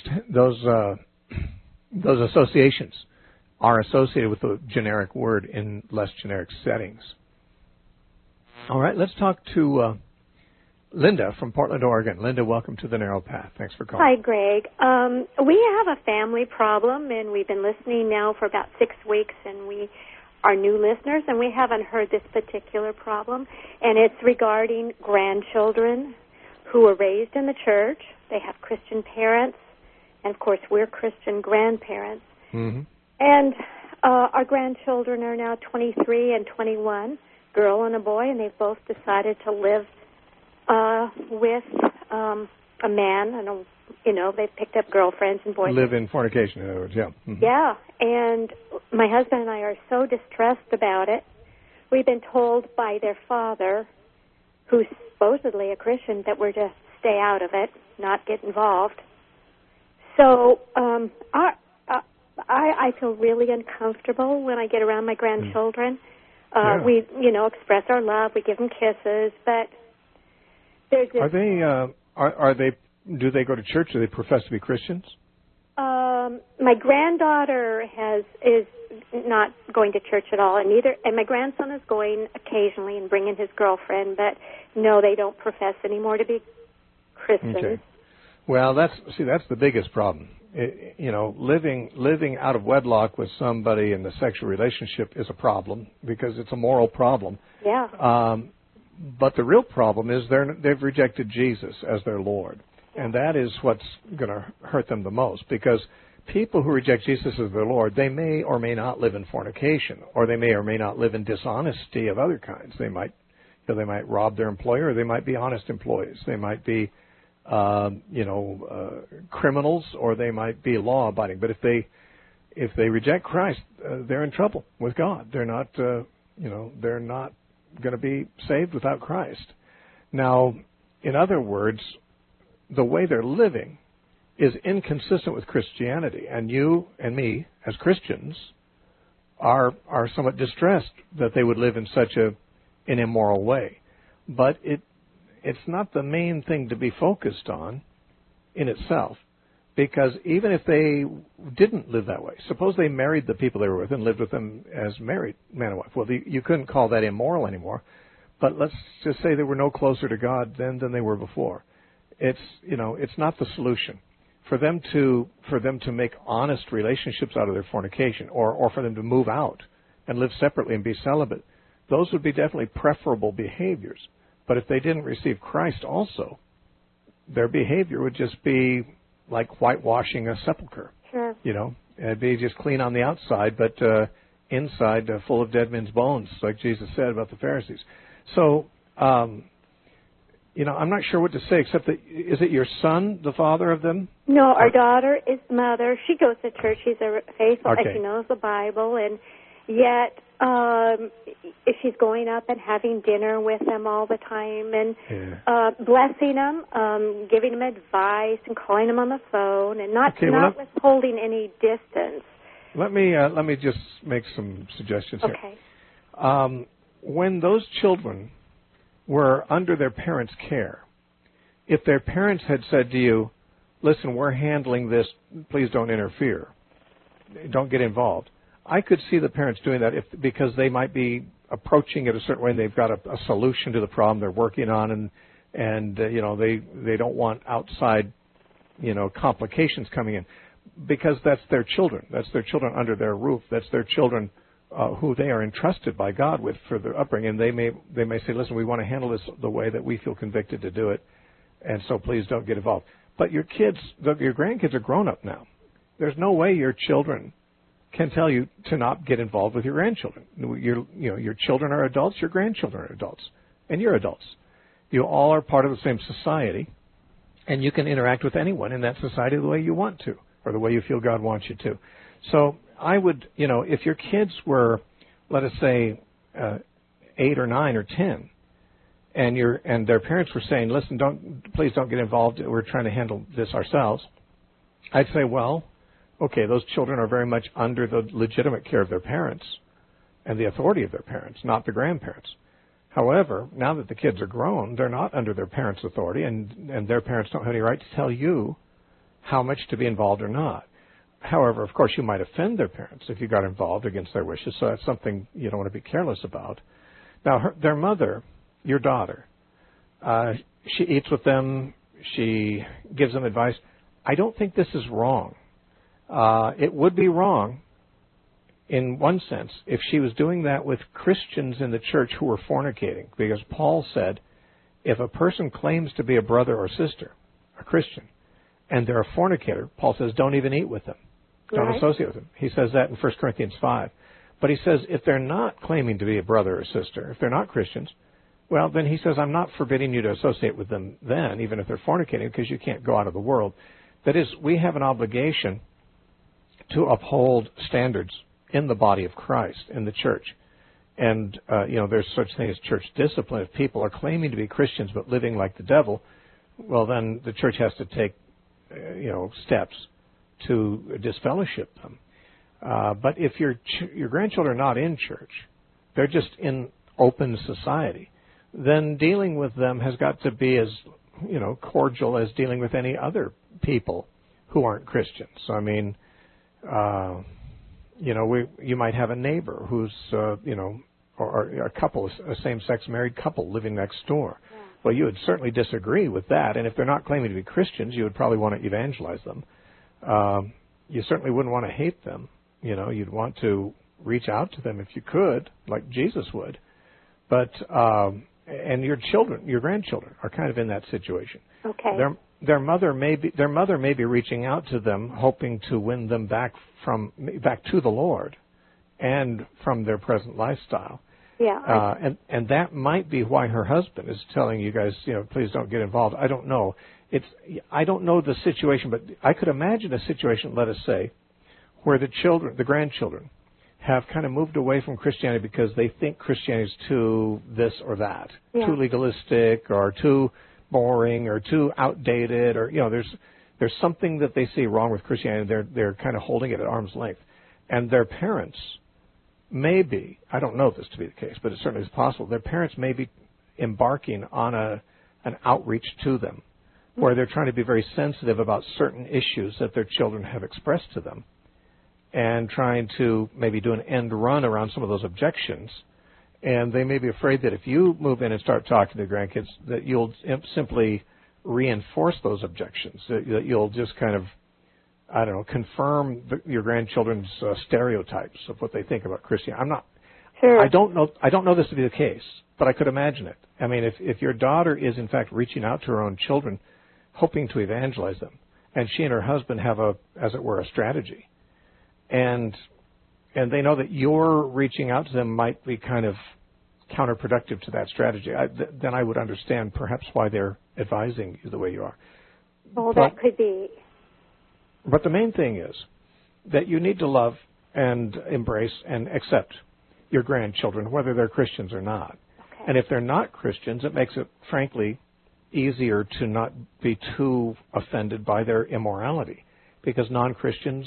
Speaker 5: associations are associated with the generic word in less generic settings. All right, let's talk to Linda from Portland, Oregon. Linda, welcome to the Narrow Path. Thanks for calling.
Speaker 11: Hi, Greg. We have a family problem, and we've been listening now for about 6 weeks, and we are new listeners, and we haven't heard this particular problem, and it's regarding grandchildren who were raised in the church. They have Christian parents, and, of course, we're Christian grandparents.
Speaker 5: Mm-hmm.
Speaker 11: And our grandchildren are now 23 and 21, girl and a boy, and they've both decided to live with a man, and they've picked up girlfriends and boyfriends.
Speaker 5: Live in fornication, in other words, yeah. Mm-hmm.
Speaker 11: Yeah, and my husband and I are so distressed about it. We've been told by their father, who's supposedly a Christian, that we're to stay out of it, not get involved. So I feel really uncomfortable when I get around my grandchildren.
Speaker 5: Yeah.
Speaker 11: We, express our love. We give them kisses, but there's this...
Speaker 5: Are they? Do they go to church? Do they profess to be Christians?
Speaker 11: My granddaughter is not going to church at all, and my grandson is going occasionally and bringing his girlfriend, but no, they don't profess anymore to be Christians.
Speaker 5: Okay. Well, that's the biggest problem. Living out of wedlock with somebody in the sexual relationship is a problem because it's a moral problem.
Speaker 11: Yeah.
Speaker 5: But the real problem is they've rejected Jesus as their Lord. And that is what's going to hurt them the most, because people who reject Jesus as their Lord, they may or may not live in fornication, or they may or may not live in dishonesty of other kinds. They might rob their employer, or they might be honest employees. They might be, criminals, or they might be law-abiding. But if they reject Christ, they're in trouble with God. They're not, they're not going to be saved without Christ. Now, in other words, the way they're living is inconsistent with Christianity, and you and me, as Christians, are somewhat distressed that they would live in such an immoral way. But it's not the main thing to be focused on in itself, because even if they didn't live that way, suppose they married the people they were with and lived with them as married man and wife. Well, you couldn't call that immoral anymore, but let's just say they were no closer to God then than they were before. It's not the solution. For them to make honest relationships out of their fornication, or for them to move out and live separately and be celibate, those would be definitely preferable behaviors. But if they didn't receive Christ also, their behavior would just be like whitewashing a sepulcher.
Speaker 11: Sure.
Speaker 5: It'd be just clean on the outside, but inside full of dead men's bones, like Jesus said about the Pharisees. So, I'm not sure what to say, except that, is it your son, the father of them?
Speaker 11: No, our daughter is mother. She goes to church. She's a faithful,
Speaker 5: okay.
Speaker 11: and she knows the Bible, and yet she's going up and having dinner with them all the time, and blessing them, giving them advice, and calling them on the phone, and not withholding any distance.
Speaker 5: Let me just make some suggestions here.
Speaker 11: Okay.
Speaker 5: When those children were under their parents' care, if their parents had said to you, listen, we're handling this, please don't interfere, don't get involved, I could see the parents doing that because they might be approaching it a certain way and they've got a solution to the problem they're working on, and they don't want outside complications coming in, because that's their children. That's their children under their roof. That's their children who they are entrusted by God with for their upbringing. They may say, listen, we want to handle this the way that we feel convicted to do it, and so please don't get involved. But your grandkids are grown up now. There's no way your children can tell you to not get involved with your grandchildren. Your children are adults, your grandchildren are adults, and you're adults. You all are part of the same society, and you can interact with anyone in that society the way you want to, or the way you feel God wants you to. So I would, if your kids were, let us say, 8 or 9 or 10, and their parents were saying, listen, please don't get involved, we're trying to handle this ourselves, I'd say, well, okay, those children are very much under the legitimate care of their parents and the authority of their parents, not the grandparents. However, now that the kids are grown, they're not under their parents' authority, and their parents don't have any right to tell you how much to be involved or not. However, of course, you might offend their parents if you got involved against their wishes, so that's something you don't want to be careless about. Now, their mother, your daughter, she eats with them, she gives them advice. I don't think this is wrong. It would be wrong, in one sense, if she was doing that with Christians in the church who were fornicating, because Paul said, if a person claims to be a brother or sister, a Christian, and they're a fornicator, Paul says, don't even eat with them. Don't associate with them. He says that in 1 Corinthians 5. But he says, if they're not claiming to be a brother or sister, if they're not Christians, well, then he says, I'm not forbidding you to associate with them then, even if they're fornicating, because you can't go out of the world. That is, we have an obligation to uphold standards in the body of Christ, in the church. And, there's such thing as church discipline. If people are claiming to be Christians but living like the devil, well, then the church has to take, steps to disfellowship them. But if your grandchildren are not in church, they're just in open society, then dealing with them has got to be as, cordial as dealing with any other people who aren't Christians. I mean, you might have a neighbor who's, or a couple, a same-sex married couple living next door. Yeah. Well, you would certainly disagree with that, and if they're not claiming to be Christians, you would probably want to evangelize them. You certainly wouldn't want to hate them. You'd want to reach out to them if you could, like Jesus would. But and your grandchildren are kind of in that situation.
Speaker 11: Okay.
Speaker 5: Their mother may be reaching out to them, hoping to win them back to the Lord, and from their present lifestyle.
Speaker 11: Yeah.
Speaker 5: And that might be why her husband is telling you guys, please don't get involved. I don't know. I don't know the situation, but I could imagine a situation, let us say, where the grandchildren, have kind of moved away from Christianity because they think Christianity is too this or that, too legalistic or too boring or too outdated, or there's something that they see wrong with Christianity. They're kind of holding it at arm's length, and their parents may be, I don't know this to be the case, but it certainly is possible, their parents may be embarking on an outreach to them where they're trying to be very sensitive about certain issues that their children have expressed to them, and trying to maybe do an end run around some of those objections. And they may be afraid that if you move in and start talking to the grandkids, that you'll simply reinforce those objections, that you'll just kind of, confirm your grandchildren's stereotypes of what they think about Christianity. I'm not, sure. I don't know this to be the case, but I could imagine it. I mean, if your daughter is in fact reaching out to her own children, hoping to evangelize them, and she and her husband have as it were, a strategy, and they know that you're reaching out to them might be kind of counterproductive to that strategy, then I would understand perhaps why they're advising you the way you are.
Speaker 11: Well, that could be.
Speaker 5: But the main thing is that you need to love and embrace and accept your grandchildren, whether they're Christians or not. Okay. And if they're not Christians, it makes it, frankly, easier to not be too offended by their immorality, because non-Christians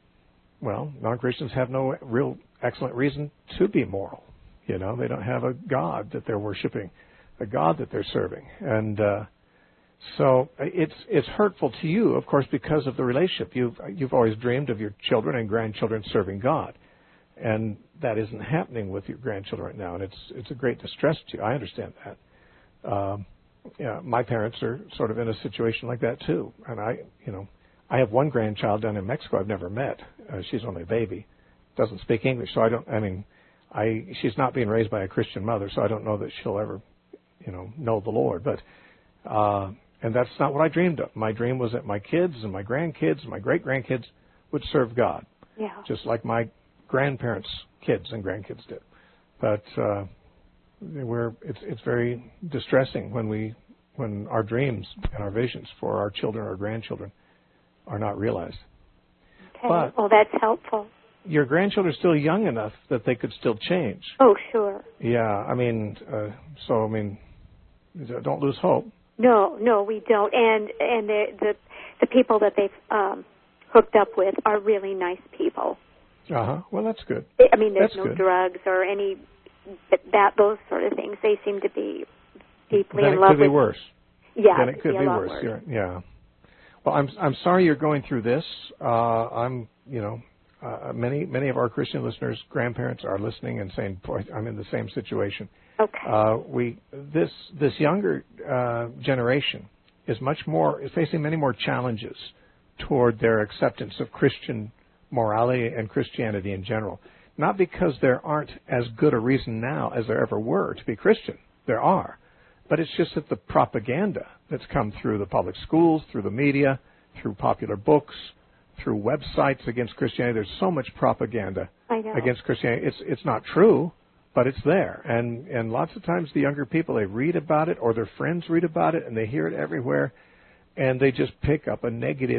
Speaker 5: have no real excellent reason to be moral. They don't have a God that they're worshiping, a God that they're serving. And so it's hurtful to you, of course, because of the relationship. You've always dreamed of your children and grandchildren serving God, and that isn't happening with your grandchildren right now, and it's a great distress to you. I understand that. My parents are sort of in a situation like that too, and I have one grandchild down in Mexico I've never met. She's only a baby, doesn't speak English, so she's not being raised by a Christian mother, so I don't know that she'll ever, know the Lord. But and that's not what I dreamed of. My dream was that my kids and my grandkids and my great-grandkids would serve God, just like my grandparents' kids and grandkids did. But it's very distressing when our dreams and our visions for our children or grandchildren are not realized.
Speaker 11: Okay.
Speaker 5: But
Speaker 11: well, that's helpful.
Speaker 5: Your grandchildren are still young enough that they could still change.
Speaker 11: Oh, sure.
Speaker 5: Yeah, don't lose hope.
Speaker 11: No, we don't. And the people that they've hooked up with are really nice people.
Speaker 5: Well, that's good.
Speaker 11: I mean, there's no drugs or any those sort of things. They seem to be deeply in love with.
Speaker 5: Then it could be worse.
Speaker 11: Yeah,
Speaker 5: then it could be worse. Yeah. Well, I'm sorry you're going through this. Many of our Christian listeners, grandparents, are listening and saying, "Boy, I'm in the same situation."
Speaker 11: Okay.
Speaker 5: This younger generation is facing many more challenges toward their acceptance of Christian morality and Christianity in general. Not because there aren't as good a reason now as there ever were to be Christian. There are. But it's just that the propaganda that's come through the public schools, through the media, through popular books, through websites against Christianity, there's so much propaganda against Christianity. It's not true, but it's there. And lots of times the younger people, they read about it or their friends read about it and they hear it everywhere, and they just pick up a negative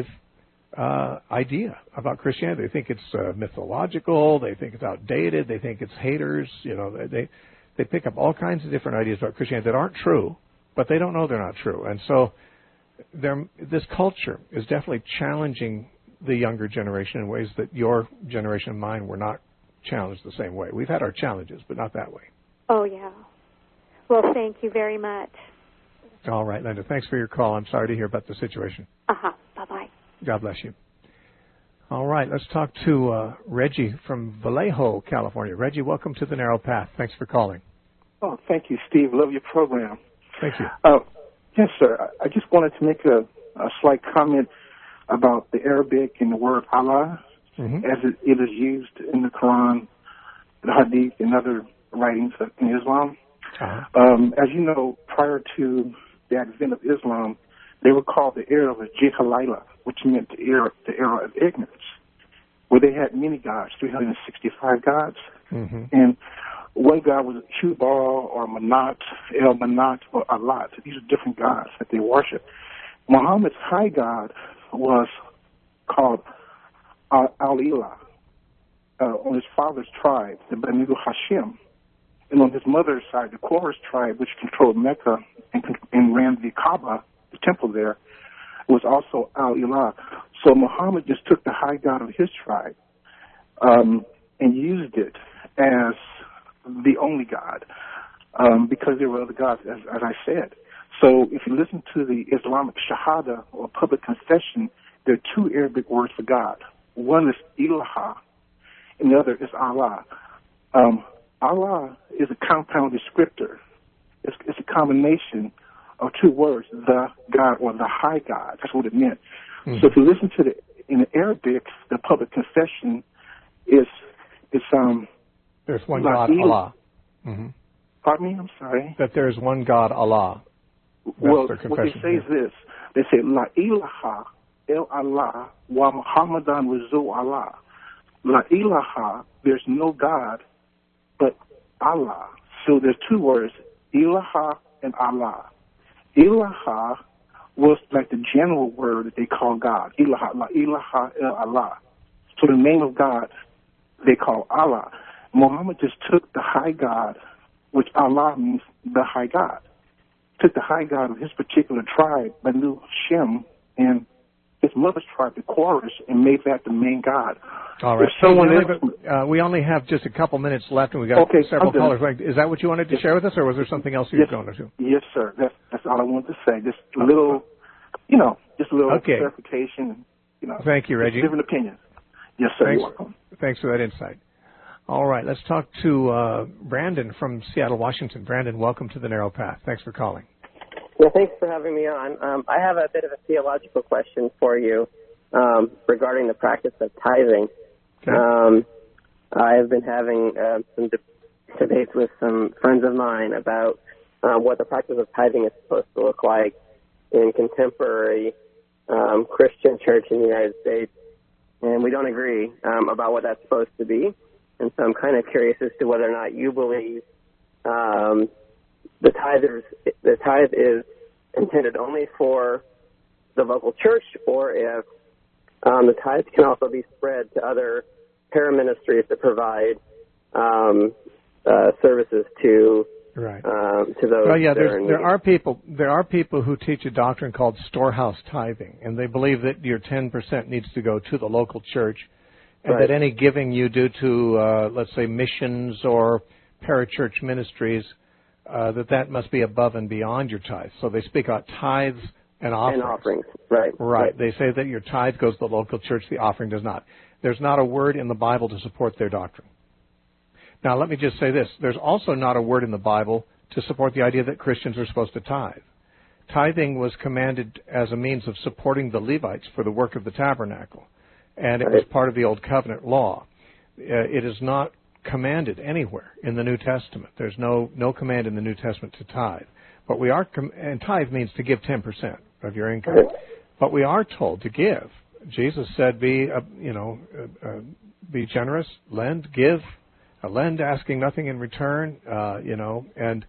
Speaker 5: idea about Christianity. They think it's mythological. They think it's outdated. They think it's haters. They pick up all kinds of different ideas about Christianity that aren't true, but they don't know they're not true. And so this culture is definitely challenging the younger generation in ways that your generation and mine were not challenged the same way. We've had our challenges, but not that way.
Speaker 11: Oh, yeah. Well, thank you very much.
Speaker 5: All right, Linda. Thanks for your call. I'm sorry to hear about the situation.
Speaker 11: Bye-bye.
Speaker 5: God bless you. All right, let's talk to Reggie from Vallejo, California. Reggie, welcome to the Narrow Path. Thanks for calling.
Speaker 12: Oh, thank you, Steve. Love your program.
Speaker 5: Thank you.
Speaker 12: Yes, sir. I just wanted to make a slight comment about the Arabic and the word Allah, as it is used in the Quran, the Hadith, and other writings in Islam. As you know, prior to the advent of Islam, they were called the era of Jahiliyyah, which meant the era of ignorance, where they had many gods, 365 gods. And one god was Hubal or Manat, El Manat, or Alat. These are different gods that they worship. Muhammad's high god was called Al-Ilah, on his father's tribe, the Banu Hashim. And on his mother's side, the Quraysh tribe, which controlled Mecca and ran the Kaaba, the temple there, was also Al-Ilah. So Muhammad just took the high god of his tribe and used it as the only God, because there were other gods, as I said. So if you listen to the Islamic Shahada, or public confession, there are two Arabic words for God. One is Ilaha, and the other is Allah. Allah is a compound descriptor. It's a combination of two words, the God or the high God. That's what it meant. So if you listen to in the Arabic, the public confession is
Speaker 5: there's one God, Allah.
Speaker 12: Pardon me? I'm sorry.
Speaker 5: That there's one God, Allah. That's
Speaker 12: well,
Speaker 5: their
Speaker 12: what they say is this. They say, La ilaha il Allah wa Muhammadan Rasul Allah. La ilaha, there's no God but Allah. So there's two words, ilaha and Allah. Ilaha was like the general word that they call God. Ilaha, la ilaha il Allah. So the name of God they call Allah. Muhammad just took the high God, which Allah means the high God. Took the high God of his particular tribe, Banu Shem, and his mother's tribe, the Quraysh, and made that the main God.
Speaker 5: All right. We only have just a couple minutes left, and we got several callers. Is that what you wanted to share with us, or was there something else you were going to?
Speaker 12: Yes, sir. That's all I wanted to say. Just a little, clarification.
Speaker 5: Thank you, Reggie.
Speaker 12: Different opinions. Yes, sir.
Speaker 5: Thanks.
Speaker 12: You're welcome.
Speaker 5: Thanks for that insight. All right, let's talk to Brandon from Seattle, Washington. Brandon, welcome to the Narrow Path. Thanks for calling.
Speaker 13: Yeah, thanks for having me on. I have a bit of a theological question for you regarding the practice of tithing. Okay. I have been having some debates with some friends of mine about what the practice of tithing is supposed to look like in contemporary Christian church in the United States, and we don't agree about what that's supposed to be. And so I'm kind of curious as to whether or not you believe the tithe is intended only for the local church, or if the tithe can also be spread to other paraministries that provide services to those.
Speaker 5: Well, yeah, there are people who teach a doctrine called storehouse tithing, and they believe that your 10% needs to go to the local church, and that any giving you do to, let's say, missions or parachurch ministries, that must be above and beyond your tithe. So they speak about tithes and offerings. Right. They say that your tithe goes to the local church, the offering does not. There's not a word in the Bible to support their doctrine. Now, let me just say this. There's also not a word in the Bible to support the idea that Christians are supposed to tithe. Tithing was commanded as a means of supporting the Levites for the work of the tabernacle, and it was part of the Old Covenant law. It is not commanded anywhere in the New Testament. There's no command in the New Testament to tithe. But we are, and tithe means to give 10% of your income. But we are told to give. Jesus said, be generous, lend, give. Lend, asking nothing in return, and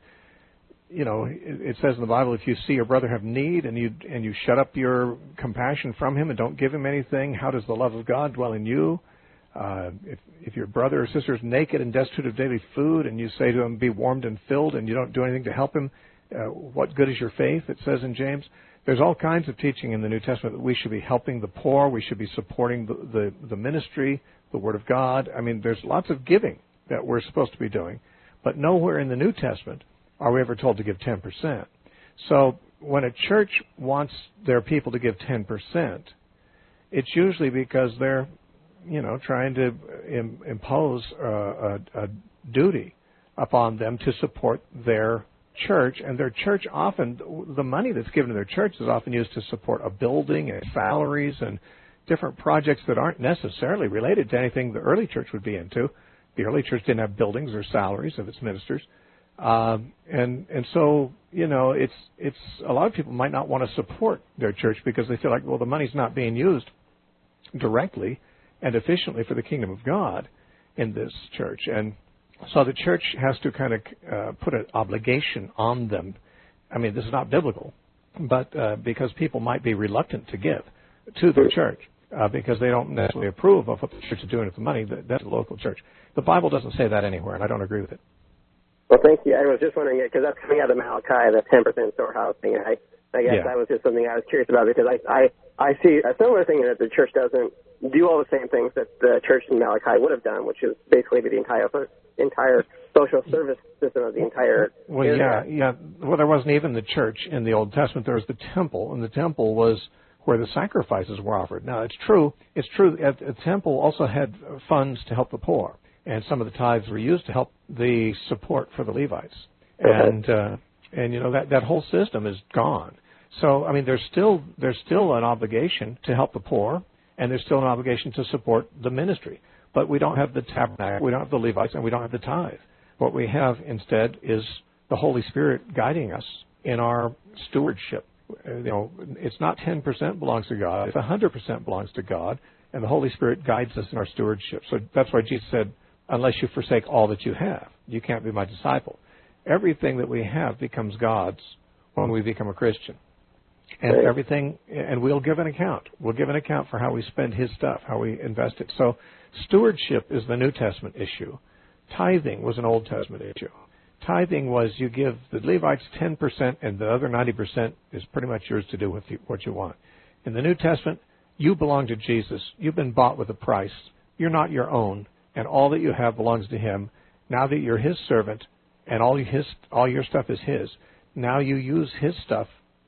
Speaker 5: it says in the Bible, if you see your brother have need and you shut up your compassion from him and don't give him anything, how does the love of God dwell in you? If your brother or sister is naked and destitute of daily food, and you say to him, be warmed and filled, and you don't do anything to help him, what good is your faith? It says in James. There's all kinds of teaching in the New Testament that we should be helping the poor, we should be supporting the ministry, the Word of God. I mean, there's lots of giving that we're supposed to be doing, but nowhere in the New Testament are we ever told to give 10%. So when a church wants their people to give 10%, it's usually because they're, trying to impose a duty upon them to support their church, and their church often, the money that's given to their church is often used to support a building and salaries and different projects that aren't necessarily related to anything the early church would be into. The early church didn't have buildings or salaries of its ministers. And so, it's a lot of people might not want to support their church because they feel like, well, the money's not being used directly and efficiently for the kingdom of God in this church. And so the church has to kind of put an obligation on them. I mean, this is not biblical, but because people might be reluctant to give to their church because they don't necessarily approve of what the church is doing with the money. That's the local church. The Bible doesn't say that anywhere, and I don't agree with it.
Speaker 13: Well, thank you. I was just wondering, because that's coming out of Malachi, the 10% storehouse thing. And I guess that was just something I was curious about, because I see a similar thing that the church doesn't do all the same things that the church in Malachi would have done, which is basically the entire social service system of the entire area.
Speaker 5: Yeah. Well, there wasn't even the church in the Old Testament. There was the temple, and the temple was where the sacrifices were offered. Now, it's true. The temple also had funds to help the poor, and some of the tithes were used to help the support for the Levites. And that whole system is gone. So, I mean, there's still an obligation to help the poor, and there's still an obligation to support the ministry. But we don't have the tabernacle, we don't have the Levites, and we don't have the tithe. What we have instead is the Holy Spirit guiding us in our stewardship. It's not 10% belongs to God, it's 100% belongs to God, and the Holy Spirit guides us in our stewardship. So that's why Jesus said, unless you forsake all that you have, you can't be my disciple. Everything that we have becomes God's when we become a Christian. And everything, and we'll give an account. We'll give an account for how we spend His stuff, how we invest it. So stewardship is the New Testament issue. Tithing was an Old Testament issue. Tithing was you give the Levites 10%, and the other 90% is pretty much yours to do with what you want. In the New Testament, you belong to Jesus. You've been bought with a price. You're not your own, and all that you have belongs to Him. Now that you're His servant, and all your stuff is His, now you use His stuff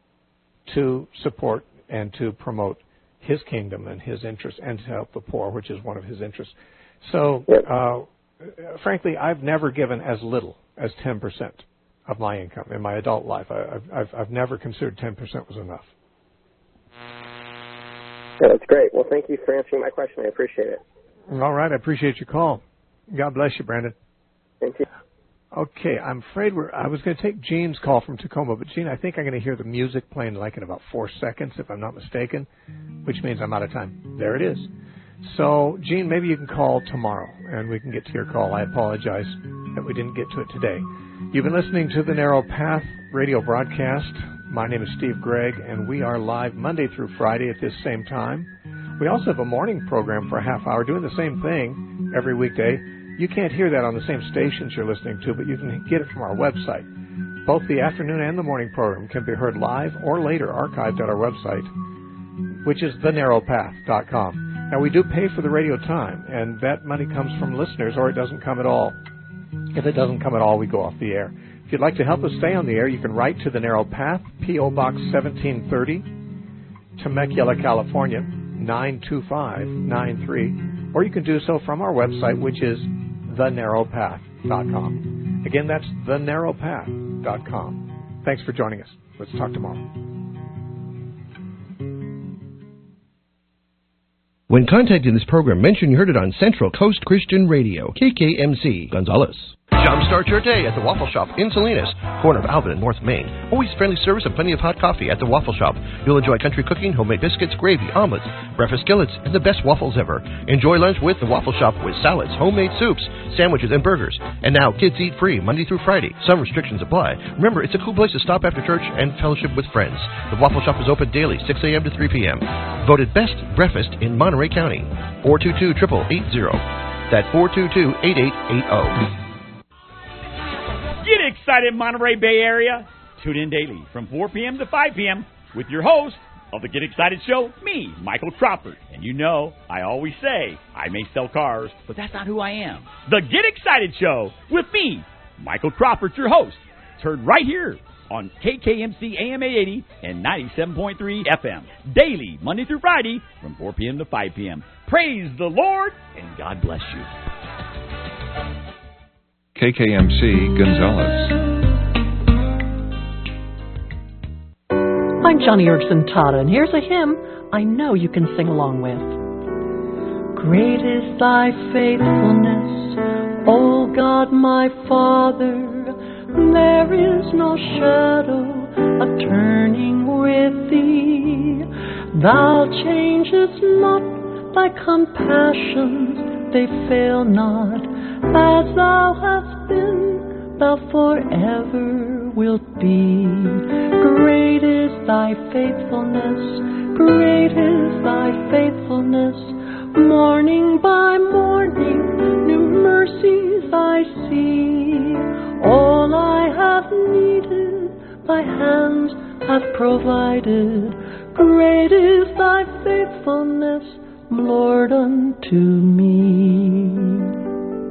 Speaker 5: to support and to promote His kingdom and His interests, and to help the poor, which is one of His interests. So, frankly, I've never given as little as 10% of my income in my adult life. I've never considered 10% was enough.
Speaker 13: Yeah, that's great. Well, thank you for answering my question. I appreciate it.
Speaker 5: All right. I appreciate your call. God bless you, Brandon.
Speaker 13: Thank you.
Speaker 5: Okay, I'm afraid I was going to take Gene's call from Tacoma, but Gene, I think I'm going to hear the music playing like in about 4 seconds, if I'm not mistaken, which means I'm out of time. There it is. So, Gene, maybe you can call tomorrow, and we can get to your call. I apologize that we didn't get to it today. You've been listening to the Narrow Path radio broadcast. My name is Steve Gregg, and we are live Monday through Friday at this same time. We also have a morning program for a half hour doing the same thing every weekday. You can't hear that on the same stations you're listening to, but you can get it from our website. Both the afternoon and the morning program can be heard live or later archived at our website, which is thenarrowpath.com. Now, we do pay for the radio time, and that money comes from listeners, or it doesn't come at all. If it doesn't come at all, we go off the air. If you'd like to help us stay on the air, you can write to The Narrow Path, P.O. Box 1730, Temecula, California, 92593, or you can do so from our website, which is thenarrowpath.com. Again, that's thenarrowpath.com. Thanks for joining us. Let's talk tomorrow.
Speaker 4: When contacting this program, mention you heard it on Central Coast Christian Radio, KKMC, Gonzales. Jumpstart your day at the Waffle Shop in Salinas, corner of Alvin and North Main. Always friendly service and plenty of hot coffee at the Waffle Shop. You'll enjoy country cooking, homemade biscuits, gravy, omelets, breakfast skillets, and the best waffles ever. Enjoy lunch with the Waffle Shop with salads, homemade soups, sandwiches, and burgers. And now, kids eat free Monday through Friday. Some restrictions apply. Remember, it's a cool place to stop after church and fellowship with friends. The Waffle Shop is open daily, 6 a.m. to 3 p.m. Voted best breakfast in Monterey County. 422-8880. That's 422-8880.
Speaker 14: Get excited, Monterey Bay Area. Tune in daily from 4 p.m. to 5 p.m. with your host of the Get Excited Show, me, Michael Crawford. And you know, I always say, I may sell cars, but that's not who I am. The Get Excited Show with me, Michael Crawford, your host. It's heard right here on KKMC AM 880 and 97.3 FM. Daily, Monday through Friday from 4 p.m. to 5 p.m. Praise the Lord, and God bless you.
Speaker 15: KKMC Gonzales.
Speaker 16: I'm Johnny Erickson Tata, and here's a hymn I know you can sing along with. Great is thy faithfulness, O God my Father. There is no shadow of turning with thee. Thou changest not, thy compassions, they fail not. As thou hast been, thou forever wilt be. Great is thy faithfulness, great is thy faithfulness. Morning by morning, new mercies I see. All I have needed, thy hands have provided. Great is thy faithfulness, Lord, unto me.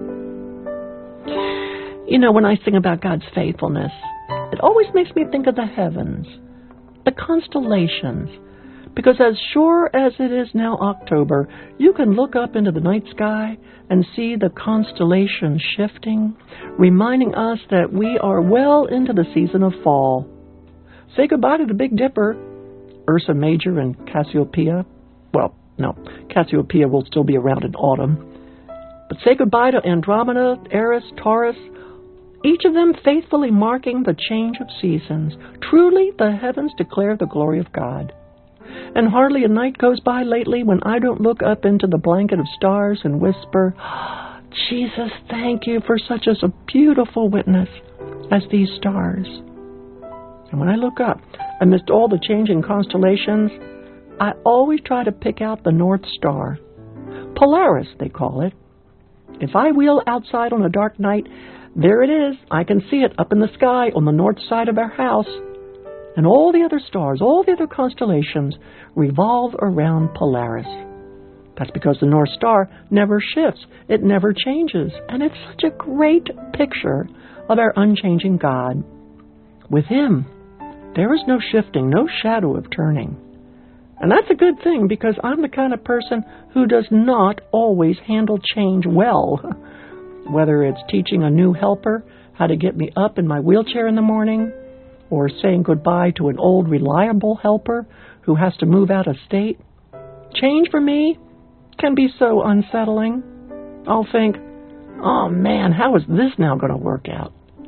Speaker 16: You know, when I sing about God's faithfulness, it always makes me think of the heavens, the constellations, because as sure as it is now October, you can look up into the night sky and see the constellations shifting, reminding us that we are well into the season of fall. Say goodbye to the Big Dipper, Ursa Major and Cassiopeia. Well, no, Cassiopeia will still be around in autumn. But say goodbye to Andromeda, Eris, Taurus, each of them faithfully marking the change of seasons. Truly, the heavens declare the glory of God. And hardly a night goes by lately when I don't look up into the blanket of stars and whisper, Jesus, thank you for such a beautiful witness as these stars. And when I look up, amidst all the changing constellations, I always try to pick out the North Star. Polaris, they call it. If I wheel outside on a dark night, there it is. I can see it up in the sky on the north side of our house. And all the other stars, all the other constellations revolve around Polaris. That's because the North Star never shifts. It never changes. And it's such a great picture of our unchanging God. With Him, there is no shifting, no shadow of turning. And that's a good thing, because I'm the kind of person who does not always handle change well. Whether it's teaching a new helper how to get me up in my wheelchair in the morning, or saying goodbye to an old reliable helper who has to move out of state. Change for me can be so unsettling. I'll think, oh man, how is this now going to work out?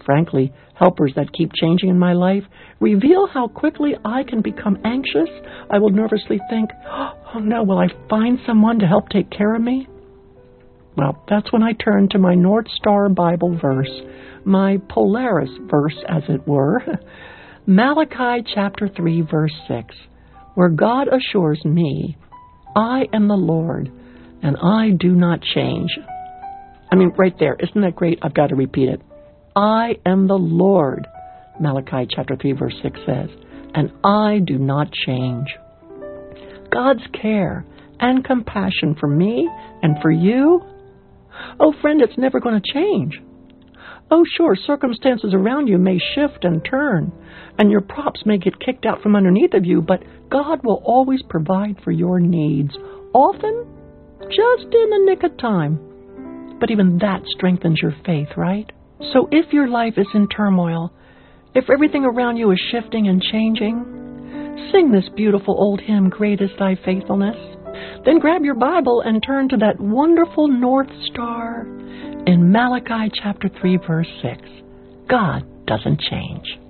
Speaker 16: frankly, helpers that keep changing in my life, reveal how quickly I can become anxious. I will nervously think, oh no, will I find someone to help take care of me? Well, that's when I turn to my North Star Bible verse, my Polaris verse, as it were, Malachi chapter 3, verse 6, where God assures me, I am the Lord, and I do not change. I mean, right there, isn't that great? I've got to repeat it. I am the Lord, Malachi chapter 3, verse 6 says, and I do not change. God's care and compassion for me and for you, oh, friend, it's never going to change. Oh, sure, circumstances around you may shift and turn, and your props may get kicked out from underneath of you, but God will always provide for your needs, often just in the nick of time. But even that strengthens your faith, right? So if your life is in turmoil, if everything around you is shifting and changing, sing this beautiful old hymn, Great is Thy Faithfulness. Then grab your Bible and turn to that wonderful North Star in Malachi chapter 3, verse 6. God doesn't change.